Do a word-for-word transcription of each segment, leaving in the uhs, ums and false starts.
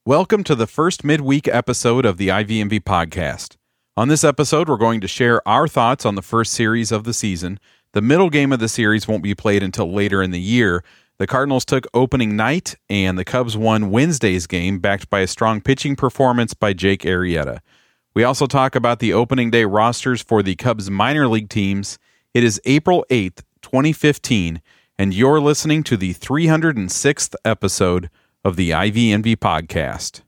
Welcome to the first midweek episode of the I V M V podcast. On this episode, we're going to share our thoughts on the first series of the season. The middle game of the series won't be played until later in the year. The Cardinals took opening night, and the Cubs won Wednesday's game, backed by a strong pitching performance by Jake Arrieta. We also talk about the opening day rosters for the Cubs minor league teams. It is April eighth, twenty fifteen, and you're listening to the three hundred sixth episode of the I V M V podcast.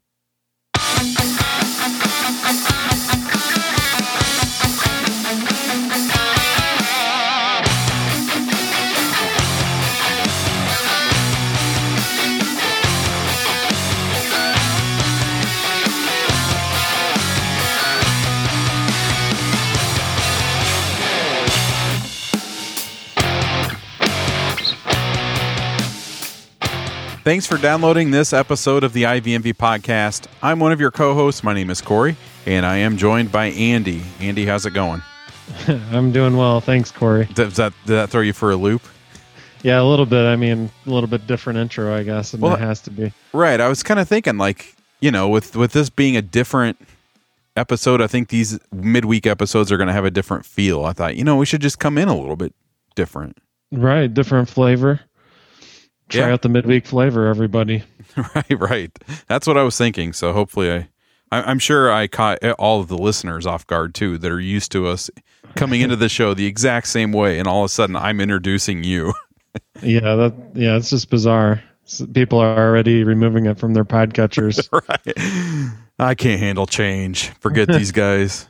Thanks for downloading this episode of the I V M V podcast. I'm one of your co-hosts. My name is Corey, and I am joined by Andy. Andy, how's it going? I'm doing well. Thanks, Corey. Does that, did that throw you for a loop? Yeah, a little bit. I mean, a little bit different intro, I guess, and well, it has to be. Right. I was kind of thinking, like, you know, with, with this being a different episode, I think these midweek episodes are going to have a different feel. I thought, you know, we should just come in a little bit different. Right. Different flavor. Try yeah. out the midweek flavor, everybody. Right, right. That's what I was thinking. So hopefully I, I, I'm sure I caught all of the listeners off guard too, that are used to us coming into the show the exact same way. And all of a sudden I'm introducing you. yeah, that yeah, it's just bizarre. People are already removing it from their podcatchers. Right. I can't handle change. Forget these guys.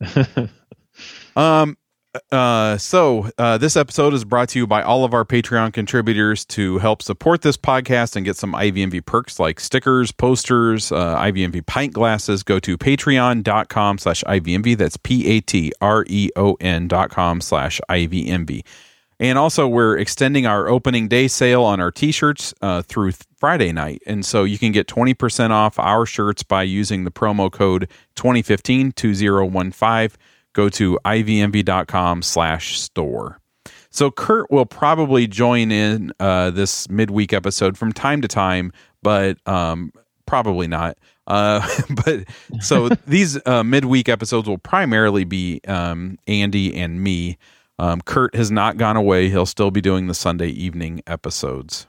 um. Uh, so uh, this episode is brought to you by all of our Patreon contributors. To help support this podcast and get some I V M V perks like stickers, posters, uh, I V M V pint glasses, go to patreon.com slash IVMV. That's P-A-T-R-E-O-N dot com slash IVMV. And also, we're extending our opening day sale on our t-shirts uh, through th- Friday night. And so you can get twenty percent off our shirts by using the promo code twenty fifteen two zero one five. Go to ivmv.com slash store. So Kurt will probably join in uh, this midweek episode from time to time, but um, probably not. Uh, but so these uh, midweek episodes will primarily be um, Andy and me. Um, Kurt has not gone away. He'll still be doing the Sunday evening episodes.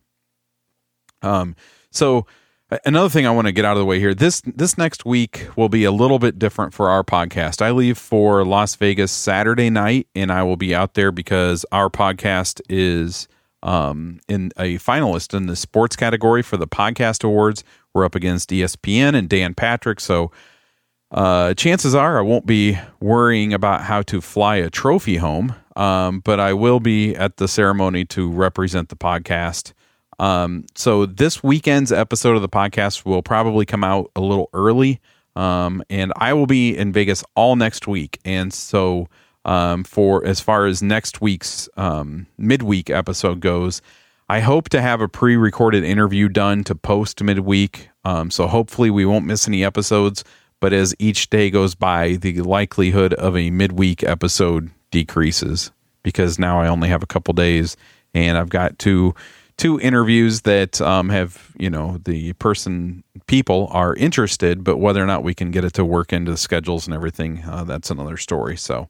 Um, so another thing I want to get out of the way here, this this next week will be a little bit different for our podcast. I leave for Las Vegas Saturday night, and I will be out there because our podcast is um, in a finalist in the sports category for the Podcast Awards. We're up against E S P N and Dan Patrick, so uh, chances are I won't be worrying about how to fly a trophy home, um, but I will be at the ceremony to represent the podcast. Um, so this weekend's episode of the podcast will probably come out a little early. Um, and I will be in Vegas all next week. And so, um, for as far as next week's, um, midweek episode goes, I hope to have a pre-recorded interview done to post midweek. Um, so hopefully we won't miss any episodes, but as each day goes by, the likelihood of a midweek episode decreases because now I only have a couple days and I've got to two interviews that um, have, you know, the person, people are interested, but whether or not we can get it to work into the schedules and everything, uh, that's another story. So,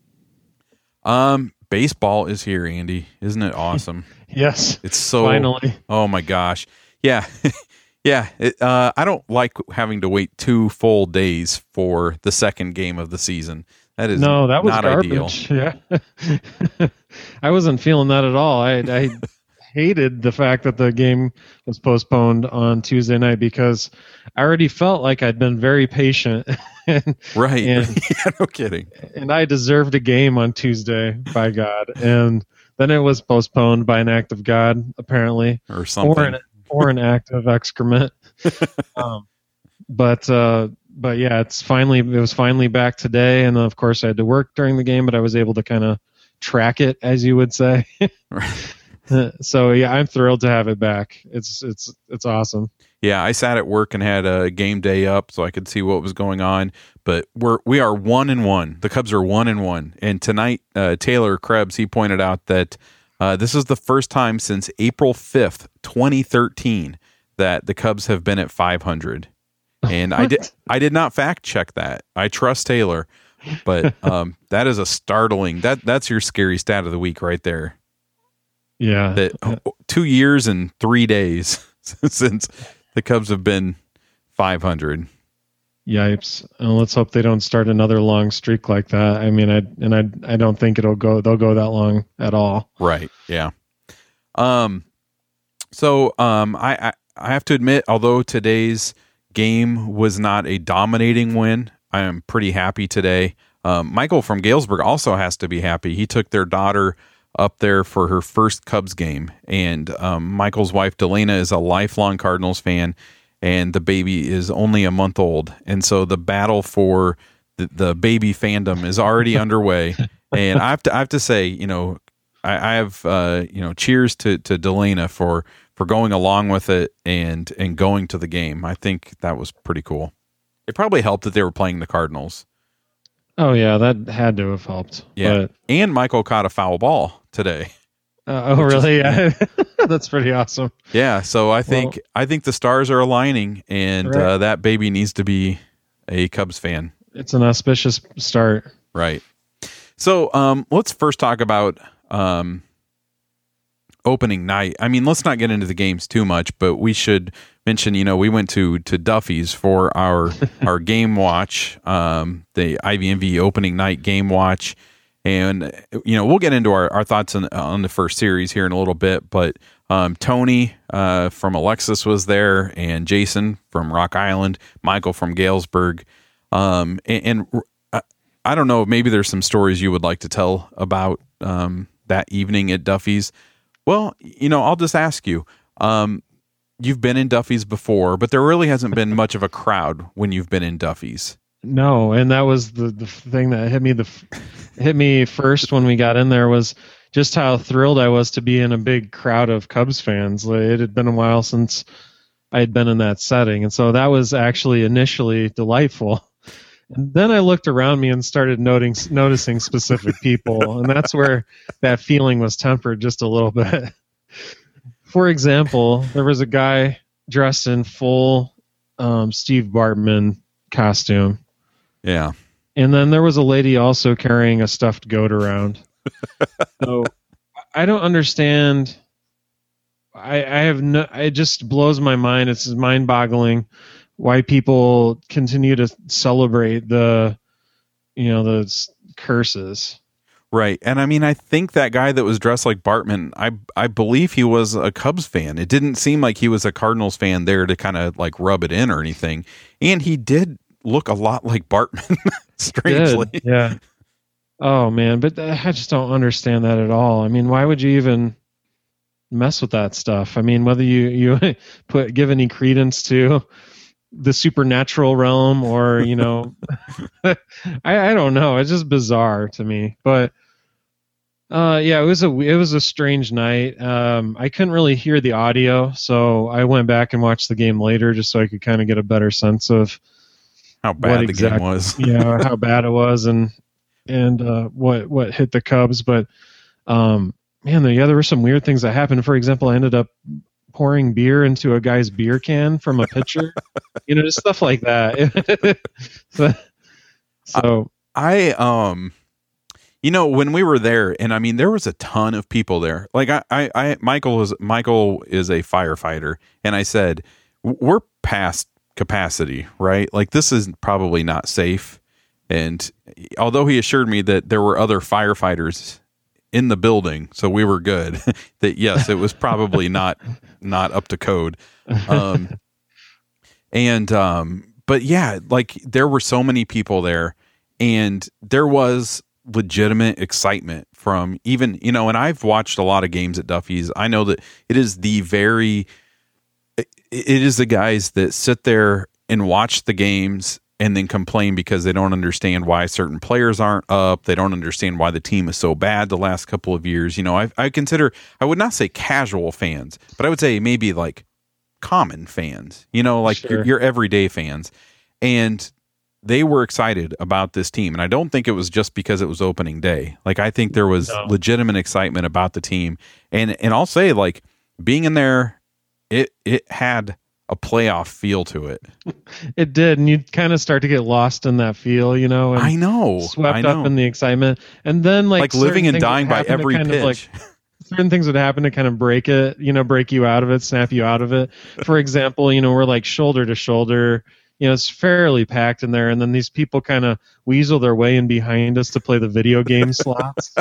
um, baseball is here, Andy. Isn't it awesome? Yes. It's so, finally. Oh my gosh. Yeah. yeah. It, uh, I don't like having to wait two full days for the second game of the season. That is no, that was not garbage. ideal. Yeah. I wasn't feeling that at all. I, I, hated the fact that the game was postponed on Tuesday night because I already felt like I'd been very patient. and, right. And, yeah, no kidding. And I deserved a game on Tuesday, by God. And then it was postponed by an act of God, apparently. Or something. Or an, or an act of excrement. um, but, uh, but yeah, it's finally, it was finally back today. And of course I had to work during the game, but I was able to kind of track it, as you would say. Right. So yeah, I'm thrilled to have it back. It's it's it's awesome. Yeah, I sat at work and had a game day up so I could see what was going on. But we're we are one and one. The Cubs are one and one. And tonight, uh, Taylor Krebs, he pointed out that uh, this is the first time since April fifth, twenty thirteen, that the Cubs have been at five hundred. And I did I did not fact check that. I trust Taylor, but um, that is a startling that that's your scary stat of the week right there. Yeah, that two years and three days since the Cubs have been five hundred. Yipes! And let's hope they don't start another long streak like that. I mean, I and I I don't think it'll go. They'll go that long at all. Right? Yeah. Um. So um, I I, I have to admit, although today's game was not a dominating win, I am pretty happy today. Um, Michael from Galesburg also has to be happy. He took their daughter up there for her first Cubs game, and um, Michael's wife Delana is a lifelong Cardinals fan, and the baby is only a month old, and so the battle for the, the baby fandom is already underway. And I have to I have to say, you know, I, I have uh, you know, cheers to to Delana for for going along with it and and going to the game. I think that was pretty cool. It probably helped that they were playing the Cardinals. Oh yeah, that had to have helped. Yeah, But, and Michael caught a foul ball today. uh, oh really? Is, yeah. That's pretty awesome. Yeah, so I think well, I think the stars are aligning, and right. uh, that baby needs to be a Cubs fan. It's an auspicious start, right? So um, let's first talk about um, opening night. I mean, let's not get into the games too much, but we should mention, you know, we went to to Duffy's for our our game watch, um, the I V M V opening night game watch. And, you know, we'll get into our, our thoughts on, on the first series here in a little bit, but um, Tony uh, from Alexis was there, and Jason from Rock Island, Michael from Galesburg. Um, and, and I, I don't know, maybe there's some stories you would like to tell about um, that evening at Duffy's. Well, you know, I'll just ask you, um, you've been in Duffy's before, but there really hasn't been much of a crowd when you've been in Duffy's. No, and that was the, the thing that hit me the hit me first when we got in there was just how thrilled I was to be in a big crowd of Cubs fans. Like, it had been a while since I had been in that setting, and so that was actually initially delightful. And then I looked around me and started noting, noticing specific people, and that's where that feeling was tempered just a little bit. For example, there was a guy dressed in full um, Steve Bartman costume. Yeah. And then there was a lady also carrying a stuffed goat around. So I don't understand. I, I have no, it just blows my mind. It's mind boggling why people continue to celebrate the, you know, the curses. Right. And I mean, I think that guy that was dressed like Bartman, I I believe he was a Cubs fan. It didn't seem like he was a Cardinals fan there to kind of like rub it in or anything. And he did look a lot like Bartman, strangely. Did, yeah. Oh, man. But I just don't understand that at all. I mean, why would you even mess with that stuff? I mean, whether you, you put give any credence to the supernatural realm or, you know, I, I don't know. It's just bizarre to me. But uh, yeah, it was a it was a strange night. Um, I couldn't really hear the audio, so I went back and watched the game later just so I could kind of get a better sense of how bad the exact, game was. Yeah, how bad it was, and and uh, what what hit the Cubs. But um, man, yeah, there were some weird things that happened. For example, I ended up pouring beer into a guy's beer can from a pitcher, you know, just stuff like that. so, so I, um, you know, when we were there, and I mean, there was a ton of people there. Like I, I, I Michael was, Michael is a firefighter. And I said, we're past capacity, right? Like this is probably not safe. And although he assured me that there were other firefighters in the building, so we were good, that yes, it was probably not not up to code. Um, and um, but yeah, like there were so many people there, and there was legitimate excitement from even, you know, and I've watched a lot of games at Duffy's. I know that it is the very, it, it is the guys that sit there and watch the games and then complain because they don't understand why certain players aren't up. They don't understand why the team is so bad the last couple of years. You know, I, I consider, I would not say casual fans, but I would say maybe like common fans, you know, like sure. your, your everyday fans. And they were excited about this team. And I don't think it was just because it was opening day. Like, I think there was no. legitimate excitement about the team. And, and I'll say, like, being in there, it, it had a playoff feel to it. It did, and you kind of start to get lost in that feel, you know. And I know, swept I know. up in the excitement, and then like like living and dying by every kind pitch. Of, like, certain things would happen to kind of break it, you know, break you out of it, snap you out of it. For example, you know, we're like shoulder to shoulder. You know, it's fairly packed in there, and then these people kind of weasel their way in behind us to play the video game slots.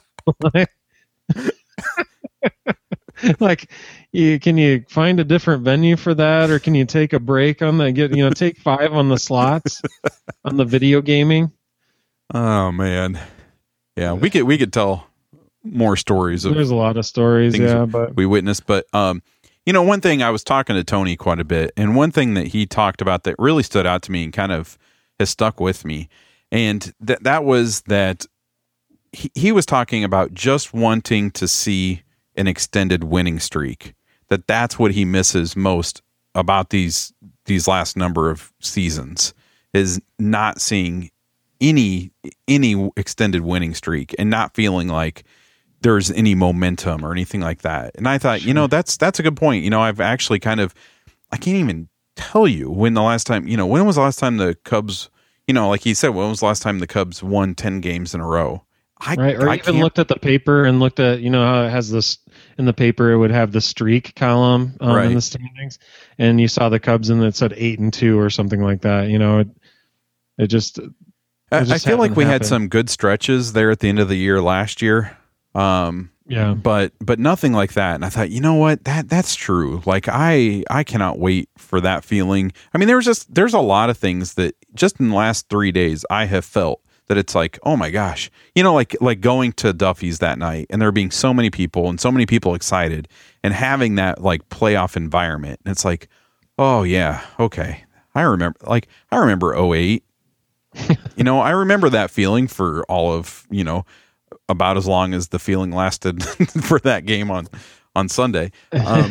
Like, you, can you find a different venue for that, or can you take a break on the get? You know, take five on the slots on the video gaming. Oh man, yeah, we could we could tell more stories. Of There's a lot of stories, yeah, but we witnessed. But um, you know, one thing I was talking to Tony quite a bit, and one thing that he talked about that really stood out to me and kind of has stuck with me, and that that was that he, he was talking about just wanting to see an extended winning streak. That that's what he misses most about these these last number of seasons, is not seeing any any extended winning streak and not feeling like there's any momentum or anything like that. And I thought, sure. you know, that's that's a good point. You know, I've actually kind of I can't even tell you when the last time, you know, when was the last time the Cubs, you know, like he said, when was the last time the Cubs won ten games in a row? I, right, or I even can't... looked at the paper and looked at, you know, how it has this in the paper, it would have the streak column um, right. in the standings, and you saw the Cubs and it said eight and two or something like that. You know, it, it just. It just I feel like we happened. had some good stretches there at the end of the year last year. Um, yeah, but but nothing like that. And I thought, you know what, that that's true. Like I I cannot wait for that feeling. I mean, there's just there's a lot of things that just in the last three days I have felt that it's like, oh my gosh, you know, like like going to Duffy's that night and there being so many people and so many people excited and having that like playoff environment. And it's like, oh yeah, okay, I remember. Like I remember oh eight. You know, I remember that feeling for all of, you know, about as long as the feeling lasted for that game on on Sunday. Um,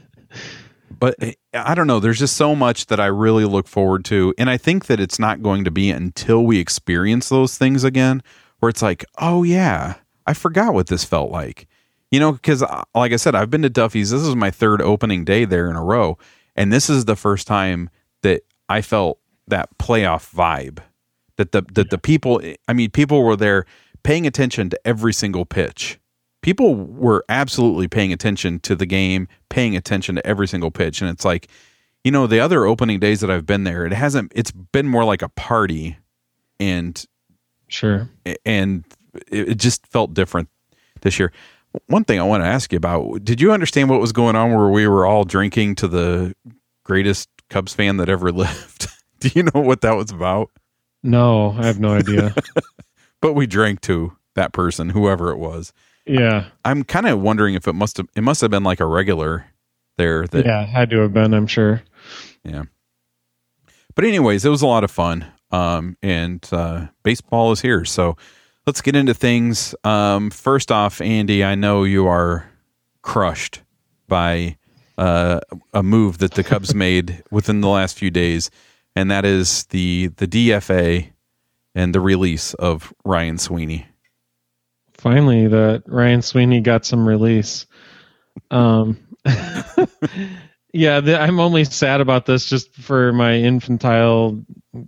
but I don't know. There's just so much that I really look forward to. And I think that it's not going to be until we experience those things again where it's like, oh, yeah, I forgot what this felt like. You know, because like I said, I've been to Duffy's. This is my third opening day there in a row. And this is the first time that I felt that playoff vibe. That the that the people, I mean, people were there paying attention to every single pitch. People were absolutely paying attention to the game, paying attention to every single pitch. And it's like, you know, the other opening days that I've been there, it hasn't, it's been more like a party. And sure. And it just felt different this year. One thing I want to ask you about, did you understand what was going on where we were all drinking to the greatest Cubs fan that ever lived? Do you know what that was about? No, I have no idea. But we drank to that person, whoever it was. Yeah. I'm kind of wondering if it must have, it must have been like a regular there. That, yeah, had to have been, I'm sure. Yeah. But anyways, it was a lot of fun. Um, and uh, baseball is here. So let's get into things. Um, first off, Andy, I know you are crushed by uh, a move that the Cubs made within the last few days. And that is the the D F A and the release of Ryan Sweeney. Finally, that Ryan Sweeney got some release. Um, yeah, the, I'm only sad about this just for my infantile,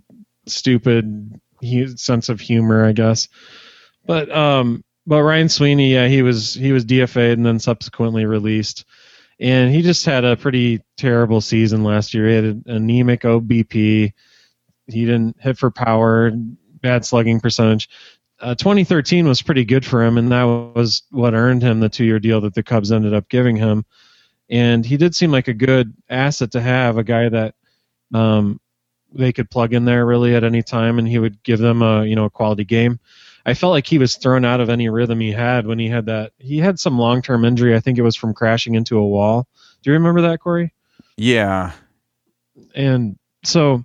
stupid hu- sense of humor, I guess. But um, but Ryan Sweeney, yeah, he was he was D F A'd and then subsequently released. And he just had a pretty terrible season last year. He had an anemic O B P. He didn't hit for power, bad slugging percentage. Uh, twenty thirteen was pretty good for him, and that was what earned him the two-year deal that the Cubs ended up giving him. And he did seem like a good asset to have, a guy that um, they could plug in there really at any time, and he would give them a you know a quality game. I felt like he was thrown out of any rhythm he had when he had that. He had some long-term injury. I think it was from crashing into a wall. Do you remember that, Corey? Yeah. And so,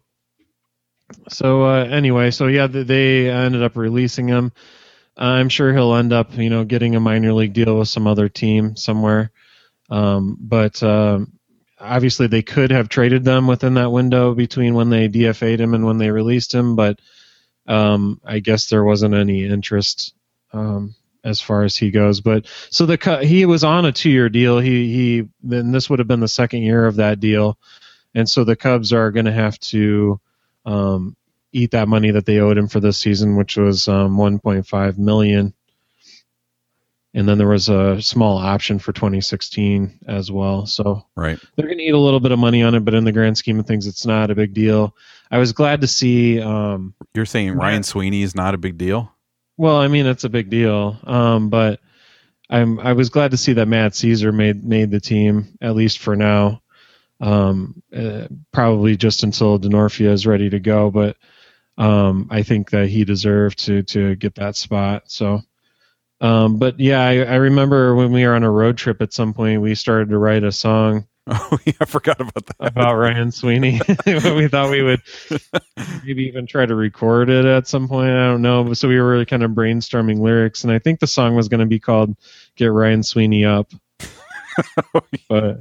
so uh, anyway, so yeah, they ended up releasing him. I'm sure he'll end up, you know, getting a minor league deal with some other team somewhere. Um, but uh, obviously, they could have traded them within that window between when they D F A'd him and when they released him, but. Um, I guess there wasn't any interest um, as far as he goes. But so the he was on a two-year deal. He he then this would have been the second year of that deal, and so the Cubs are going to have to um, eat that money that they owed him for this season, which was um, one point five million dollars. And then there was a small option for twenty sixteen as well. So right. they're going to eat a little bit of money on it, but in the grand scheme of things, it's not a big deal. I was glad to see. Um, You're saying Ryan Matt, Sweeney is not a big deal? Well, I mean, it's a big deal. Um, but I'm I was glad to see that Matt Caesar made made the team, at least for now. Um, uh, probably just until Denorfia is ready to go. But um, I think that he deserved to to get that spot. So. Um, but yeah, I, I remember when we were on a road trip at some point, we started to write a song. Oh, yeah, I forgot about that. About Ryan Sweeney. We thought we would maybe even try to record it at some point. I don't know. So we were really kind of brainstorming lyrics, and I think the song was going to be called "Get Ryan Sweeney Up." but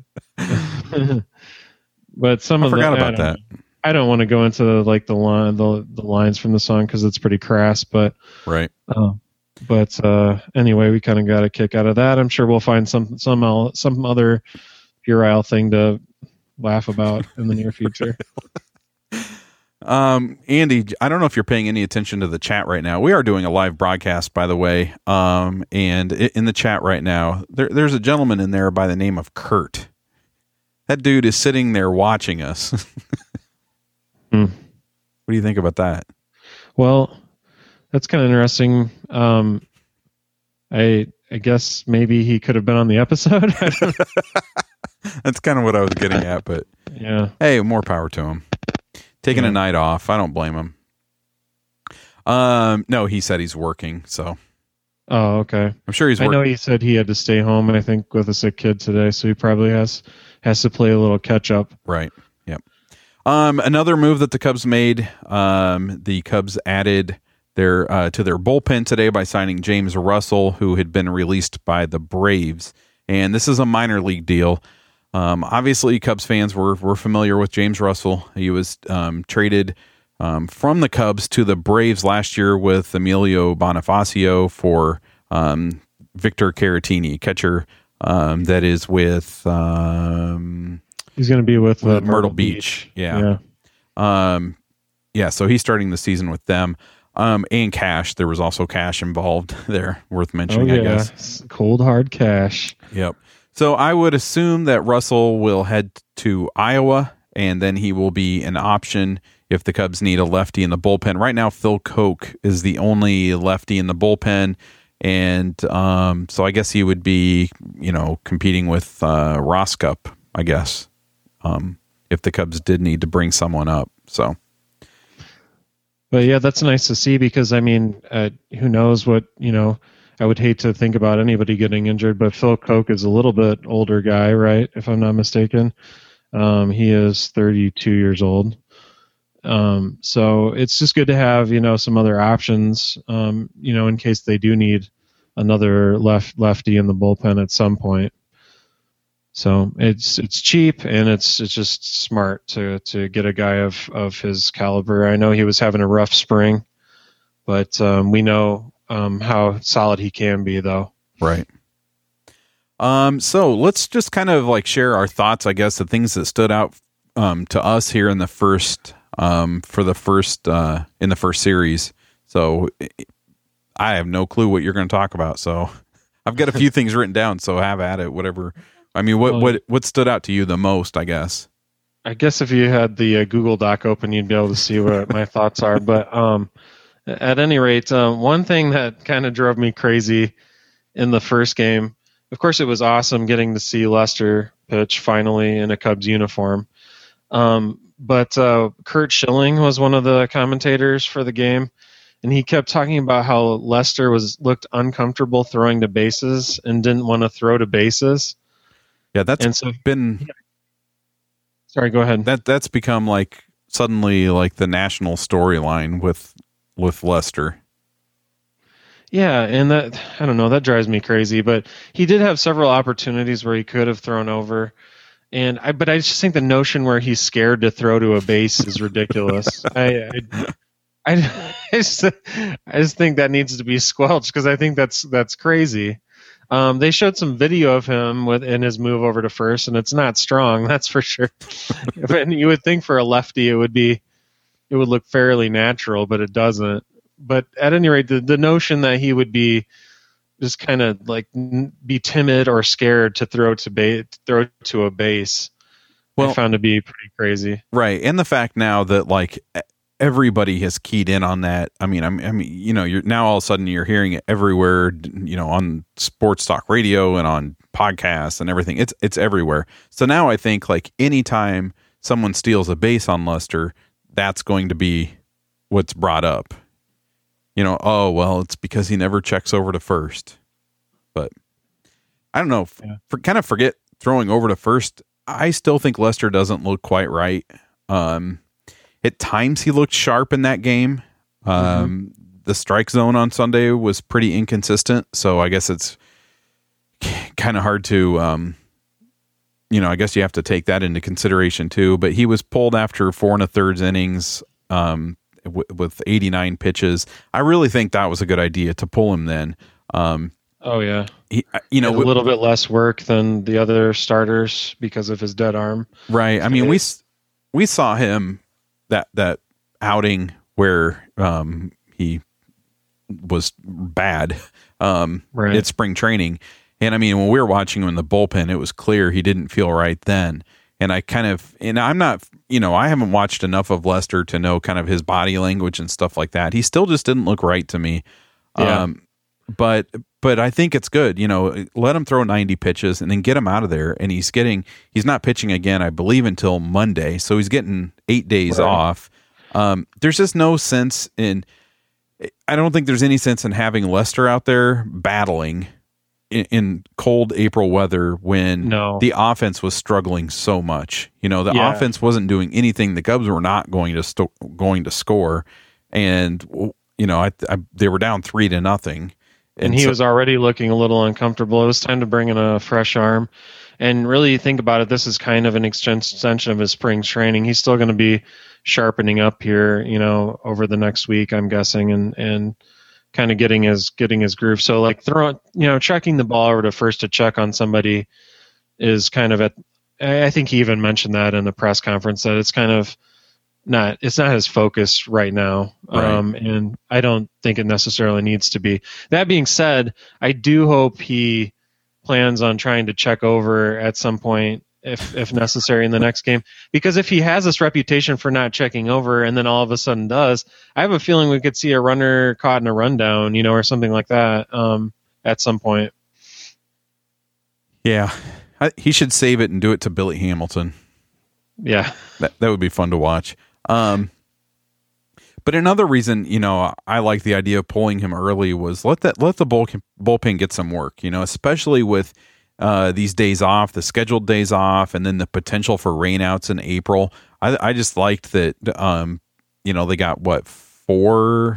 but some I of forgot the, about I that. I don't want to go into the, like the line the the lines from the song because it's pretty crass. But right. Um, But uh, anyway, we kind of got a kick out of that. I'm sure we'll find some some some other puerile thing to laugh about in the near future. um, Andy, I don't know if you're paying any attention to the chat right now. We are doing a live broadcast, by the way. Um, and in the chat right now, there, there's a gentleman in there by the name of Kurt. That dude is sitting there watching us. hmm. What do you think about that? Well, that's kind of interesting. Um, I I guess maybe he could have been on the episode. That's kind of what I was getting at, but yeah. Hey, more power to him. Taking yeah. a night off, I don't blame him. Um, no, he said he's working, so. Oh, okay. I'm sure he's. I work- know he said he had to stay home, I think, with a sick kid today, so he probably has has to play a little catch up. Right. Yep. Um, another move that the Cubs made. Um, the Cubs added. Their, uh, to their bullpen today by signing James Russell, who had been released by the Braves. And this is a minor league deal. Um, obviously, Cubs fans were, were familiar with James Russell. He was um, traded um, from the Cubs to the Braves last year with Emilio Bonifacio for um, Victor Caratini, catcher um, that is with... Um, He's going to be with, with uh, Myrtle, Myrtle Beach. Beach. Yeah. Yeah. Um, yeah, so he's starting the season with them. Um, and cash. There was also cash involved there, worth mentioning, oh, yeah. I guess. Cold, hard cash. Yep. So I would assume that Russell will head to Iowa, and then he will be an option if the Cubs need a lefty in the bullpen. Right now, Phil Koch is the only lefty in the bullpen, and um, so I guess he would be, you know, competing with uh, Roskup, I guess, um, if the Cubs did need to bring someone up. So. But yeah, that's nice to see because, I mean, uh, who knows what, you know, I would hate to think about anybody getting injured, but Phil Koch is a little bit older guy, right? If I'm not mistaken. Um, he is thirty-two years old. Um, so it's just good to have, you know, some other options, um, you know, in case they do need another left lefty in the bullpen at some point. So it's it's cheap and it's it's just smart to to get a guy of, of his caliber. I know he was having a rough spring, but um, we know um, how solid he can be, though. Right. Um. So let's just kind of like share our thoughts, I guess, the things that stood out um, to us here in the first um for the first uh, in the first series. So I have no clue what you're going to talk about. So I've got a few things written down. So have at it. Whatever. I mean, what, what what stood out to you the most, I guess? I guess if you had the uh, Google Doc open, you'd be able to see what my thoughts are. But um, at any rate, um, one thing that kind of drove me crazy in the first game, of course, it was awesome getting to see Lester pitch finally in a Cubs uniform. Um, but uh, Curt Schilling was one of the commentators for the game, and he kept talking about how Lester was looked uncomfortable throwing to bases and didn't want to throw to bases. Yeah, that's and so, been. Sorry, go ahead. That that's become like suddenly like the national storyline with with Lester. Yeah, and that I don't know, that drives me crazy. But he did have several opportunities where he could have thrown over, and I. But I just think the notion where he's scared to throw to a base is ridiculous. I, I, I, I just, I just think that needs to be squelched because I think that's that's crazy. Um, they showed some video of him with in his move over to first, and it's not strong, that's for sure. And you would think for a lefty it would be, it would look fairly natural, but it doesn't. But at any rate, the, the notion that he would be just kind of like be timid or scared to throw to ba- throw to a base, well, I found to be pretty crazy. Right, and the fact now that like everybody has keyed in on that. I mean, I mean, you know, you're now all of a sudden you're hearing it everywhere. You know, on sports talk radio and on podcasts and everything. It's it's everywhere. So now I think like anytime someone steals a base on Lester, that's going to be what's brought up. You know, oh, well, it's because he never checks over to first. But I don't know. Yeah. For, kind of forget throwing over to first. I still think Lester doesn't look quite right. Um, at times he looked sharp in that game. Um, mm-hmm. The strike zone on Sunday was pretty inconsistent. So I guess it's kind of hard to, um, you know, I guess you have to take that into consideration too. But he was pulled after four and a thirds innings. Um, with eighty-nine pitches. I really think that was a good idea to pull him then. Um, oh yeah. He, you know, a little bit less work than the other starters because of his dead arm. Right. I mean, we, we saw him that, that outing where, um, he was bad, um, right. at spring training. And I mean, when we were watching him in the bullpen, it was clear he didn't feel right then. And I kind of, and I'm not, you know, I haven't watched enough of Lester to know kind of his body language and stuff like that. He still just didn't look right to me. Yeah. Um, but, but I think it's good, you know, let him throw ninety pitches and then get him out of there. And he's getting, he's not pitching again, I believe, until Monday. So he's getting eight days right. off. Um, there's just no sense in, I don't think there's any sense in having Lester out there battling in cold April weather when no. the offense was struggling so much. You know, the yeah. offense wasn't doing anything. The Cubs were not going to sto- going to score, and you know, I, I, they were down three to nothing. And, and he so, was already looking a little uncomfortable. It was time to bring in a fresh arm. And really, think about it. This is kind of an extension of his spring training. He's still going to be sharpening up here, you know, over the next week, I'm guessing, and and. kind of getting his getting his groove. So like throwing, you know, checking the ball over to first to check on somebody is kind of at, I think he even mentioned that in the press conference that it's kind of not, it's not his focus right now. Right. Um, and I don't think it necessarily needs to be. That being said, I do hope he plans on trying to check over at some point if if necessary in the next game, because if he has this reputation for not checking over and then all of a sudden does, I have a feeling we could see a runner caught in a rundown, you know, or something like that um, at some point. Yeah, I, he should save it and do it to Billy Hamilton. Yeah, that that would be fun to watch. Um, but another reason, you know, I like the idea of pulling him early was let that let the bull, bullpen get some work, you know, especially with Uh, these days off, the scheduled days off, and then the potential for rainouts in April. I, I just liked that, um, you know, they got what, four,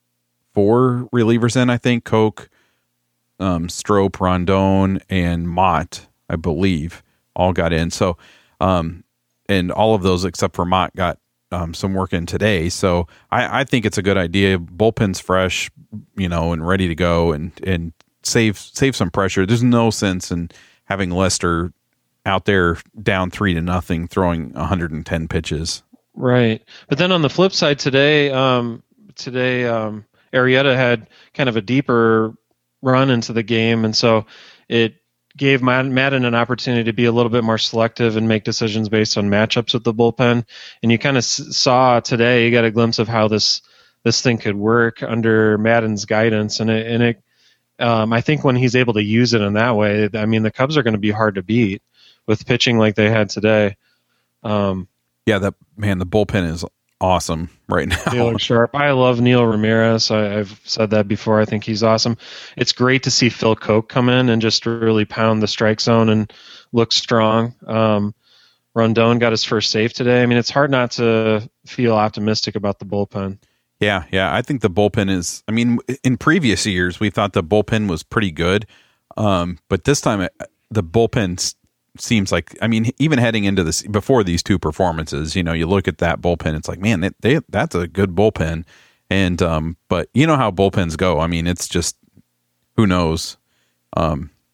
four relievers in, I think, Koch, um, Strop, Rondon, and Mott, I believe, all got in. So, um, and all of those except for Mott got um, some work in today. So I, I think it's a good idea. Bullpen's fresh, you know, and ready to go, and, and, save save some pressure. There's no sense in having Lester out there down three to nothing throwing one hundred ten pitches. Right. But then on the flip side today, um, today um, Arrieta had kind of a deeper run into the game, and so it gave Madden an opportunity to be a little bit more selective and make decisions based on matchups with the bullpen. And you kind of s- saw today, you got a glimpse of how this this thing could work under Madden's guidance, and it and it Um, I think when he's able to use it in that way, I mean, the Cubs are going to be hard to beat with pitching like they had today. Um, yeah, that man, the bullpen is awesome right now. They look sharp. I love Neil Ramirez. I, I've said that before. I think he's awesome. It's great to see Phil Koch come in and just really pound the strike zone and look strong. Um, Rondon got his first save today. I mean, it's hard not to feel optimistic about the bullpen. Yeah, yeah. I think the bullpen is, I mean, in previous years, we thought the bullpen was pretty good. Um, but this time, the bullpen seems like, I mean, even heading into this, before these two performances, you know, you look at that bullpen, it's like, man, they, they that's a good bullpen. And, um, but you know how bullpens go. I mean, it's just, who knows? Um,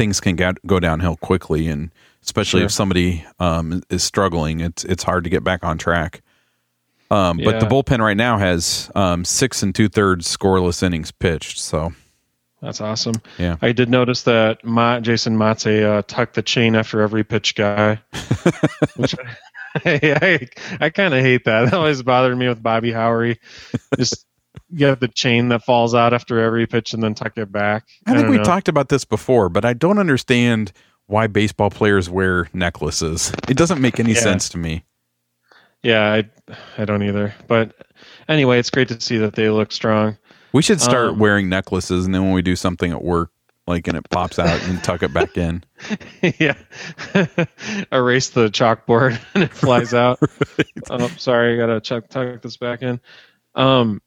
things can get, go downhill quickly, and especially Sure. if somebody um, is struggling, it's it's hard to get back on track. Um, Yeah. But the bullpen right now has um, six and two thirds scoreless innings pitched. So That's awesome. yeah, I did notice that Ma, Jason Mate uh, tucked the chain after every pitch guy, which I, I, I kind of hate that. That always bothered me with Bobby Howery. Just get the chain that falls out after every pitch and then tuck it back. I think don't we know. talked about this before, but I don't understand why baseball players wear necklaces. It doesn't make any Yeah. sense to me. Yeah, I, I don't either. But anyway, it's great to see that they look strong. We should start Um, wearing necklaces, and then when we do something at work, like, and it pops out, and tuck it back in. Yeah. Erase the chalkboard and it flies out. Oh, sorry, I gotta chuck tuck this back in. Um,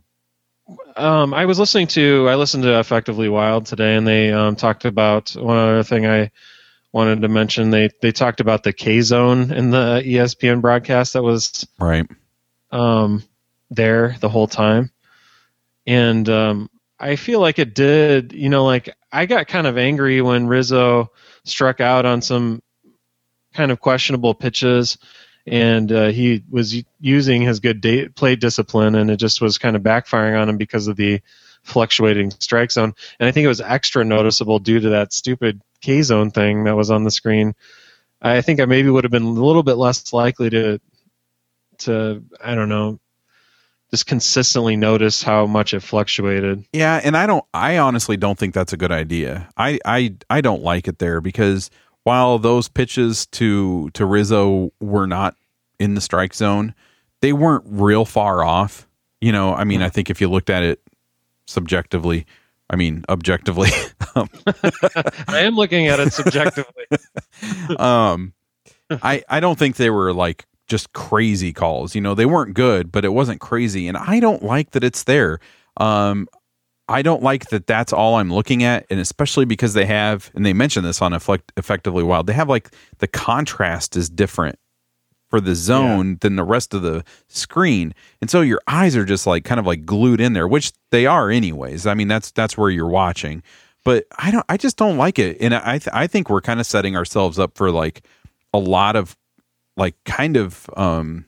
um, I was listening to I listened to Effectively Wild today, and they um, talked about one other thing I wanted to mention. They they talked about the K Zone in the E S P N broadcast that was Right. um, there the whole time, and um, I feel like it did. You know, like I got kind of angry when Rizzo struck out on some kind of questionable pitches, and uh, he was u- using his good day, play discipline, and it just was kind of backfiring on him because of the fluctuating strike zone. And I think it was extra noticeable due to that stupid K zone thing that was on the screen. I think I maybe would have been a little bit less likely to, to I don't know, just consistently notice how much it fluctuated. Yeah, and I don't. I honestly don't think that's a good idea. I I, I don't like it there because while those pitches to to Rizzo were not in the strike zone, they weren't real far off. You know, I mean, I think if you looked at it subjectively, I mean, objectively, um, I am looking at it subjectively. um, I I don't think they were like just crazy calls. You know, they weren't good, but it wasn't crazy, and I don't like that it's there. Um, I don't like that that's all I'm looking at, and especially because they have, and they mentioned this on Effect- Effectively Wild, they have like the contrast is different for the zone yeah. than the rest of the screen, and so your eyes are just like kind of like glued in there, which they are anyways. I mean, that's that's where you're watching, but I don't, I just don't like it, and I th- I think we're kind of setting ourselves up for like a lot of like kind of um,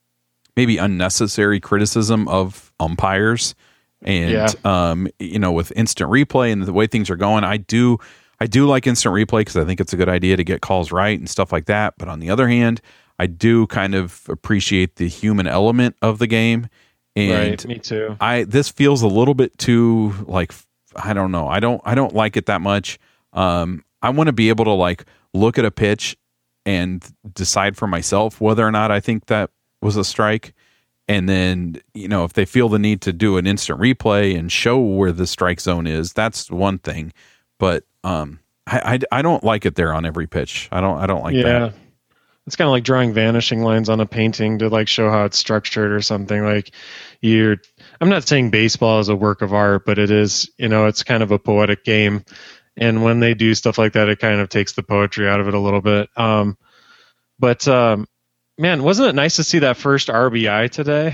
maybe unnecessary criticism of umpires. And, yeah. um, you know, with instant replay and the way things are going, I do, I do like instant replay because I think it's a good idea to get calls right and stuff like that. But on the other hand, I do kind of appreciate the human element of the game. And right, me too. I, this feels a little bit too like, I don't know. I don't, I don't like it that much. Um, I want to be able to like look at a pitch and decide for myself whether or not I think that was a strike. And then, you know, if they feel the need to do an instant replay and show where the strike zone is, that's one thing. But um, I, I, I don't like it there on every pitch. I don't I don't like yeah. that. It's kind of like drawing vanishing lines on a painting to like show how it's structured or something. Like you're, I'm not saying baseball is a work of art, but it is, you know, it's kind of a poetic game. And when they do stuff like that, it kind of takes the poetry out of it a little bit. Um, but um, man, wasn't it nice to see that first R B I today?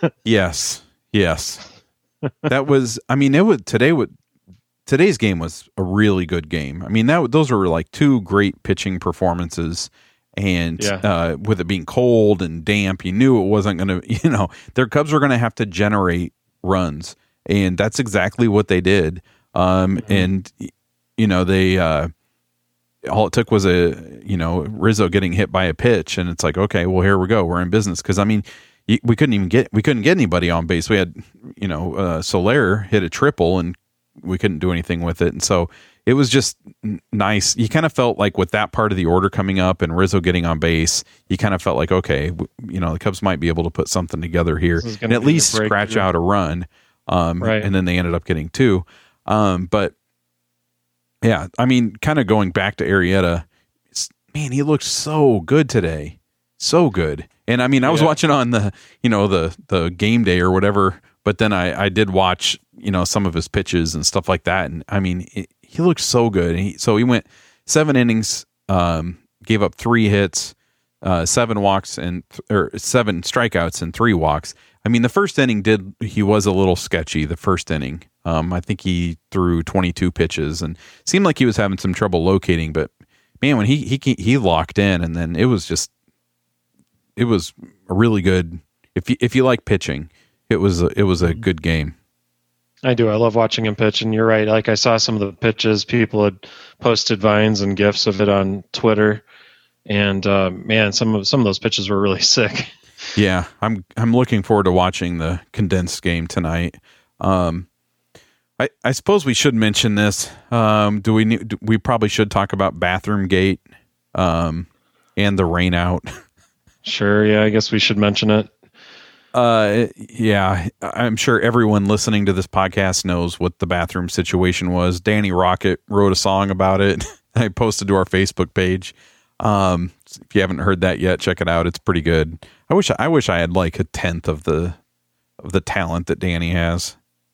Yes, yes. That was. I mean, it was today. Would today's game was a really good game. I mean, that those were like two great pitching performances, and yeah. uh, with it being cold and damp, you knew it wasn't going to. You know, their Cubs were going to have to generate runs, and that's exactly what they did. Um, mm-hmm. And you know, they. Uh, all it took was a, you know, Rizzo getting hit by a pitch, and it's like, okay, well, here we go. We're in business. Because, I mean, we couldn't even get, we couldn't get anybody on base. We had, you know, uh, Soler hit a triple, and we couldn't do anything with it. And so it was just nice. You kind of felt like with that part of the order coming up and Rizzo getting on base, you kind of felt like, okay, you know, the Cubs might be able to put something together here and at least scratch out a run. Um, right. And then they ended up getting two. Um, but, yeah, I mean, kind of going back to Arrieta, man, he looked so good today, so good. And I mean, I was yeah. watching on the, you know, the the game day or whatever, but then I, I did watch, you know, some of his pitches and stuff like that. And I mean, it, he looked so good. And he, so he went seven innings, um, gave up three hits, uh, seven walks and or seven strikeouts and three walks. I mean, the first inning did, he was a little sketchy the first inning. Um, I think he threw twenty-two pitches and seemed like he was having some trouble locating, but man, when he, he, he locked in, and then it was just, it was a really good, if you, if you like pitching, it was, a, it was a good game. I do. I love watching him pitch, and you're right. Like, I saw some of the pitches. People had posted vines and gifs of it on Twitter, and uh, man, some of some of those pitches were really sick. Yeah, I'm I'm looking forward to watching the condensed game tonight. Um, I I suppose we should mention this. Um, do we need, do, we probably should talk about Bathroom Gate, um, and the rain out. Sure. Yeah, I guess we should mention it. Uh, yeah, I'm sure everyone listening to this podcast knows what the bathroom situation was. Danny Rocket wrote a song about it. I posted to our Facebook page. Um, if you haven't heard that yet, check it out. It's pretty good. I wish I wish I had like a tenth of the of the talent that Danny has.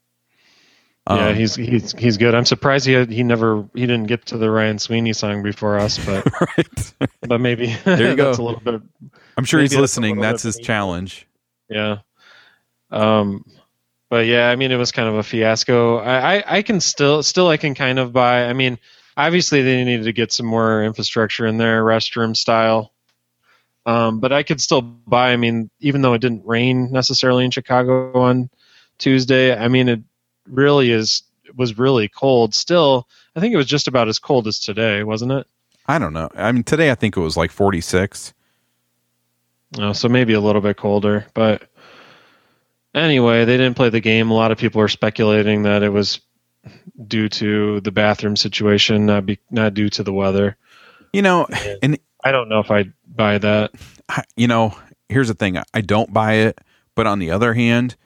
Um, yeah, he's he's he's good. I'm surprised he had, he never he didn't get to the Ryan Sweeney song before us, but right. but maybe there you go. That's a little bit. I'm sure he's that's listening. That's his painful. challenge. Yeah. Um, but yeah, I mean, it was kind of a fiasco. I, I, I can still, still, I can kind of buy. I mean, obviously they needed to get some more infrastructure in there, restroom style. Um, but I could still buy. I mean, even though it didn't rain necessarily in Chicago on Tuesday, I mean, it really is was really cold. Still, I think it was just about as cold as today, wasn't it? I don't know. I mean, today I think it was like forty-six. Oh, so maybe a little bit colder, but anyway, they didn't play the game. A lot of people are speculating that it was due to the bathroom situation, not be, not due to the weather. You know, and I don't know if I'd buy that. you know, here's the thing. I don't buy it, but on the other hand,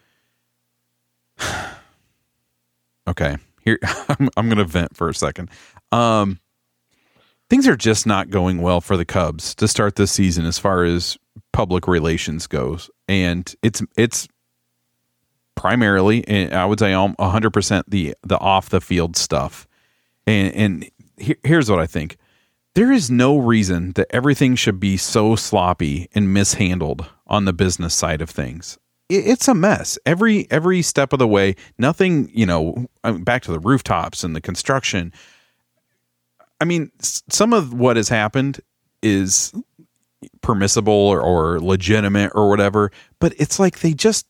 okay, here I'm, I'm going to vent for a second. Um, things are just not going well for the Cubs to start this season as far as public relations goes, and it's it's primarily, and I would say one hundred percent the the off the field stuff. And and he, here's what I think: there is no reason that everything should be so sloppy and mishandled on the business side of things. It, it's a mess every every step of the way. Nothing, you know. Back to the rooftops and the construction. I mean, some of what has happened is permissible or, or legitimate or whatever, but it's like they just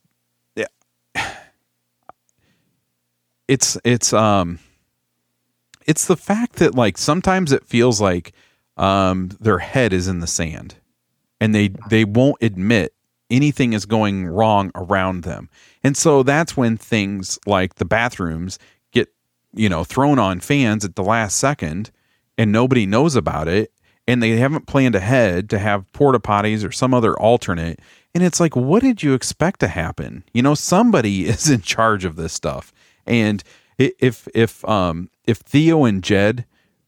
it's it's um it's the fact that like sometimes it feels like um their head is in the sand and they they won't admit anything is going wrong around them. And so that's when things like the bathrooms get, you know, thrown on fans at the last second and nobody knows about it. And they haven't planned ahead to have porta potties or some other alternate. And it's like, what did you expect to happen? You know, somebody is in charge of this stuff. And if, if, um, if Theo and Jed,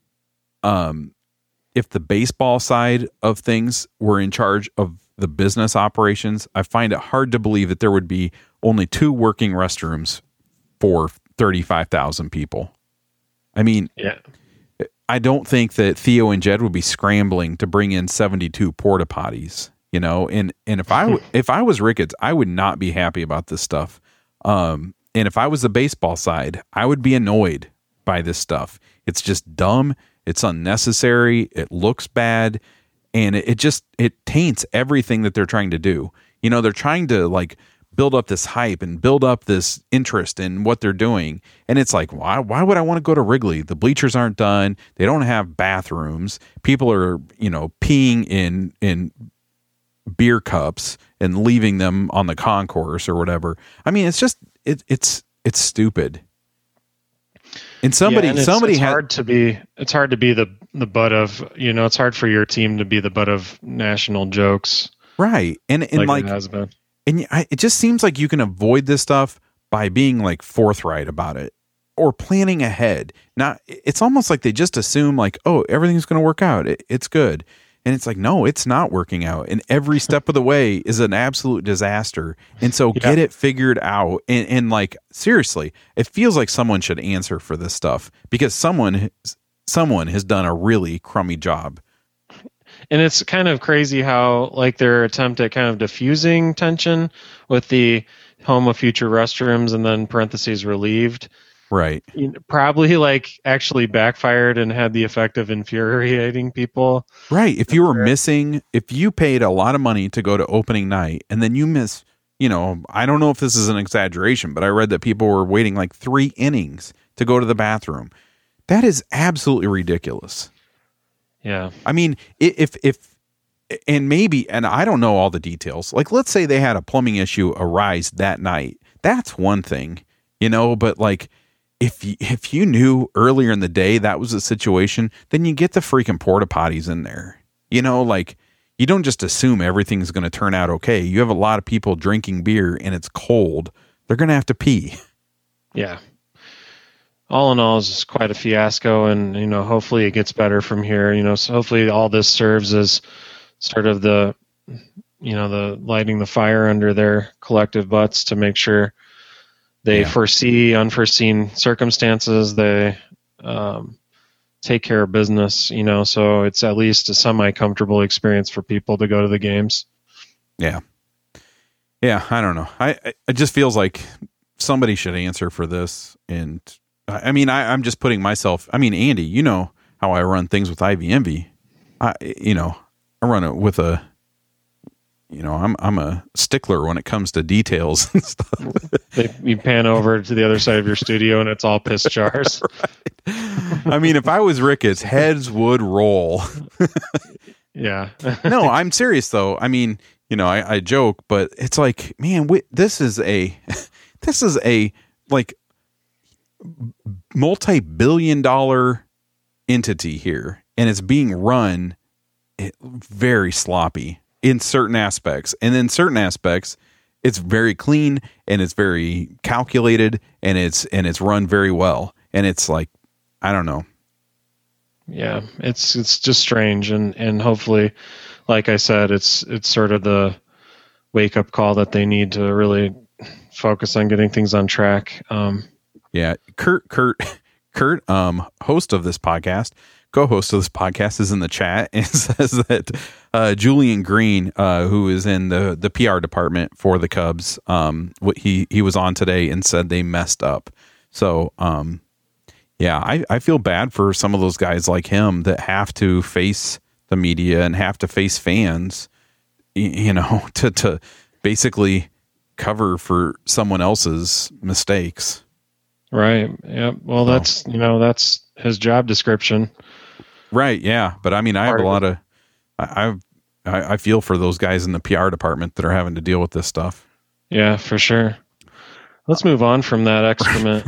um, if the baseball side of things were in charge of the business operations, I find it hard to believe that there would be only two working restrooms for thirty-five thousand people. I mean, yeah. I don't think that Theo and Jed would be scrambling to bring in seventy-two porta potties, you know, and, and if I, if I was Ricketts, I would not be happy about this stuff. Um, and if I was the baseball side, I would be annoyed by this stuff. It's just dumb. It's unnecessary. It looks bad. And it, it just, it taints everything that they're trying to do. You know, they're trying to like build up this hype and build up this interest in what they're doing. And it's like, why, why would I want to go to Wrigley? The bleachers aren't done. They don't have bathrooms. People are, you know, peeing in, in beer cups and leaving them on the concourse or whatever. I mean, it's just, it, it's, it's stupid. And somebody, yeah, and it's, somebody it's had, hard to be, it's hard to be the, the butt of, you know, it's hard for your team to be the butt of national jokes. Right. And, and like, like, it has been. And I, it just seems like you can avoid this stuff by being like forthright about it or planning ahead. Not, it's almost like they just assume like, oh, everything's going to work out. It, it's good. And it's like, no, it's not working out. And every step of the way is an absolute disaster. And so yeah. get it figured out. And, and like, seriously, it feels like someone should answer for this stuff because someone, someone has done a really crummy job. And it's kind of crazy how, like, their attempt at kind of diffusing tension with the home of future restrooms and then parentheses relieved, right, probably like actually backfired and had the effect of infuriating people. Right. If you were missing, if you paid a lot of money to go to opening night and then you miss, you know, I don't know if this is an exaggeration, but I read that people were waiting like three innings to go to the bathroom. That is absolutely ridiculous. Yeah. I mean, if, if, and maybe, and I don't know all the details, like let's say they had a plumbing issue arise that night. That's one thing, you know, but like if you, if you knew earlier in the day that was a situation, then you get the freaking porta potties in there, you know, like you don't just assume everything's going to turn out okay. You have a lot of people drinking beer and it's cold. They're going to have to pee. Yeah. All in all, it's quite a fiasco, and you know, hopefully it gets better from here. You know, so hopefully all this serves as sort of the, you know, the lighting the fire under their collective butts to make sure they yeah. foresee unforeseen circumstances. They um, take care of business. You know, so it's at least a semi-comfortable experience for people to go to the games. Yeah, yeah. I don't know. I it just feels like somebody should answer for this, and. I mean, I, I'm just putting myself, I mean, Andy, you know how I run things with I V M V. I, you know, I run it with a, you know, I'm, I'm a stickler when it comes to details and stuff. They, you pan over to the other side of your studio and it's all piss jars. Right. I mean, if I was Ricketts, heads would roll. Yeah. No, I'm serious though. I mean, you know, I, I joke, but it's like, man, we, this is a, this is a, like, multi-billion dollar entity here, and it's being run very sloppy in certain aspects, and in certain aspects it's very clean and it's very calculated and it's and it's run very well, and it's like, I don't know. Yeah, it's it's just strange, and and hopefully, like I said, it's it's sort of the wake up call that they need to really focus on getting things on track. um Yeah, Kurt, Kurt, Kurt, um, host of this podcast, co-host of this podcast, is in the chat and says that uh, Julian Green, uh, who is in the, the P R department for the Cubs, um, what he he was on today and said they messed up. So, um, yeah, I, I feel bad for some of those guys like him that have to face the media and have to face fans, you know, to to basically cover for someone else's mistakes. Right. Yeah. Well, so. that's, you know, that's his job description. Right. Yeah. But I mean, I have a lot of, I, I, I feel for those guys in the P R department that are having to deal with this stuff. Yeah, for sure. Let's move on from that excrement.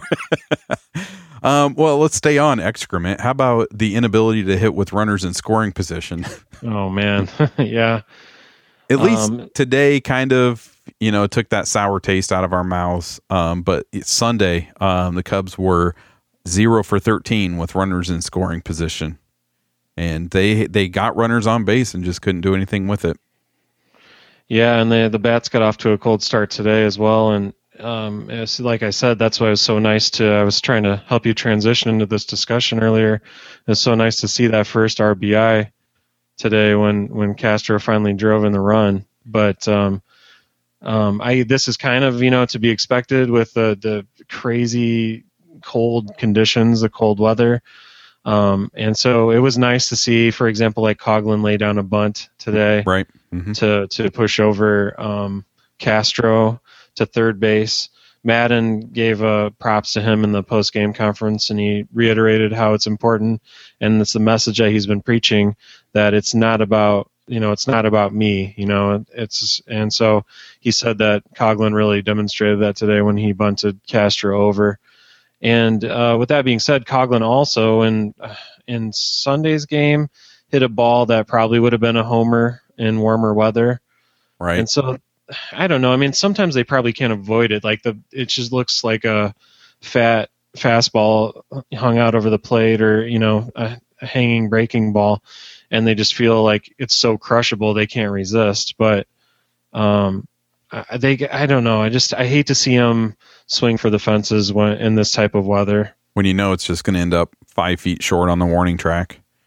um, well, let's stay on excrement. How about the inability to hit with runners in scoring position? Oh man. Yeah. At least um, today kind of, you know, took that sour taste out of our mouths. Um, but it's Sunday, um, the Cubs were zero for thirteen with runners in scoring position, and they they got runners on base and just couldn't do anything with it. Yeah, and the the bats got off to a cold start today as well. And um, it's, like I said, that's why it was so nice to. I was trying to help you transition into this discussion earlier. It's so nice to see that first R B I today when when Castro finally drove in the run, but. Um, Um, I this is kind of, you know, to be expected with the the crazy cold conditions, the cold weather, um, and so it was nice to see, for example, like Coghlan lay down a bunt today, right, mm-hmm. to to push over um, Castro to third base. Madden gave uh, props to him in the post game conference, and he reiterated how it's important, and it's the message that he's been preaching, that it's not about. You know, it's not about me, you know, it's, and so he said that Coghlan really demonstrated that today when he bunted Castro over. And uh, with that being said, Coghlan also in, in Sunday's game hit a ball that probably would have been a homer in warmer weather. Right. And so I don't know. I mean, sometimes they probably can't avoid it. Like the, it just looks like a fat fastball hung out over the plate, or, you know, a, a hanging breaking ball. And they just feel like it's so crushable they can't resist. But um, they, I don't know. I just I hate to see them swing for the fences when in this type of weather. When you know it's just going to end up five feet short on the warning track.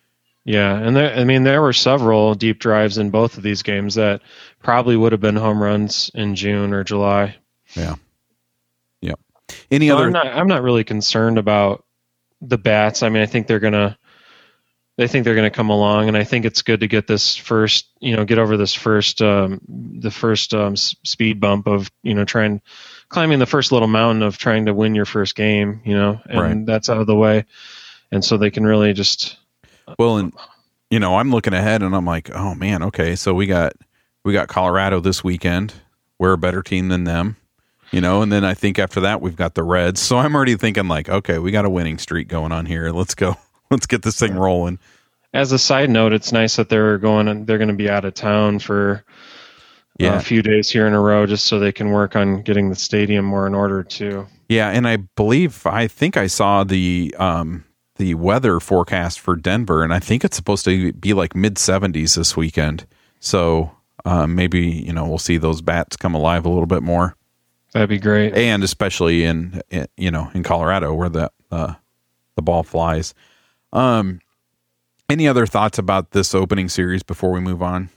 Yeah, and there, I mean, there were several deep drives in both of these games that probably would have been home runs in June or July. Yeah. Yep. Any so other? I'm not. I'm not really concerned about the bats. I mean, I think they're gonna. They think they're gonna come along, and I think it's good to get this first. You know, get over this first. Um, the first um, s- speed bump of you know trying climbing the first little mountain of trying to win your first game. You know, and Right. that's out of the way, and so they can really just. Well, and you know, I'm looking ahead, and I'm like, oh man, okay, so we got we got Colorado this weekend. We're a better team than them, you know. And then I think after that we've got the Reds. So I'm already thinking like, okay, we got a winning streak going on here. Let's go. Let's get this thing rolling. As a side note, it's nice that they're going. They're going to be out of town for Yeah. uh, a few days here in a row, just so they can work on getting the stadium more in order too. Yeah, and I believe I think I saw the um, the weather forecast for Denver, and I think it's supposed to be like mid seventies this weekend. So uh, maybe you know we'll see those bats come alive a little bit more, That'd be great. and especially in, in you know in Colorado where the uh, the ball flies. Um, any other thoughts about this opening series before we move on?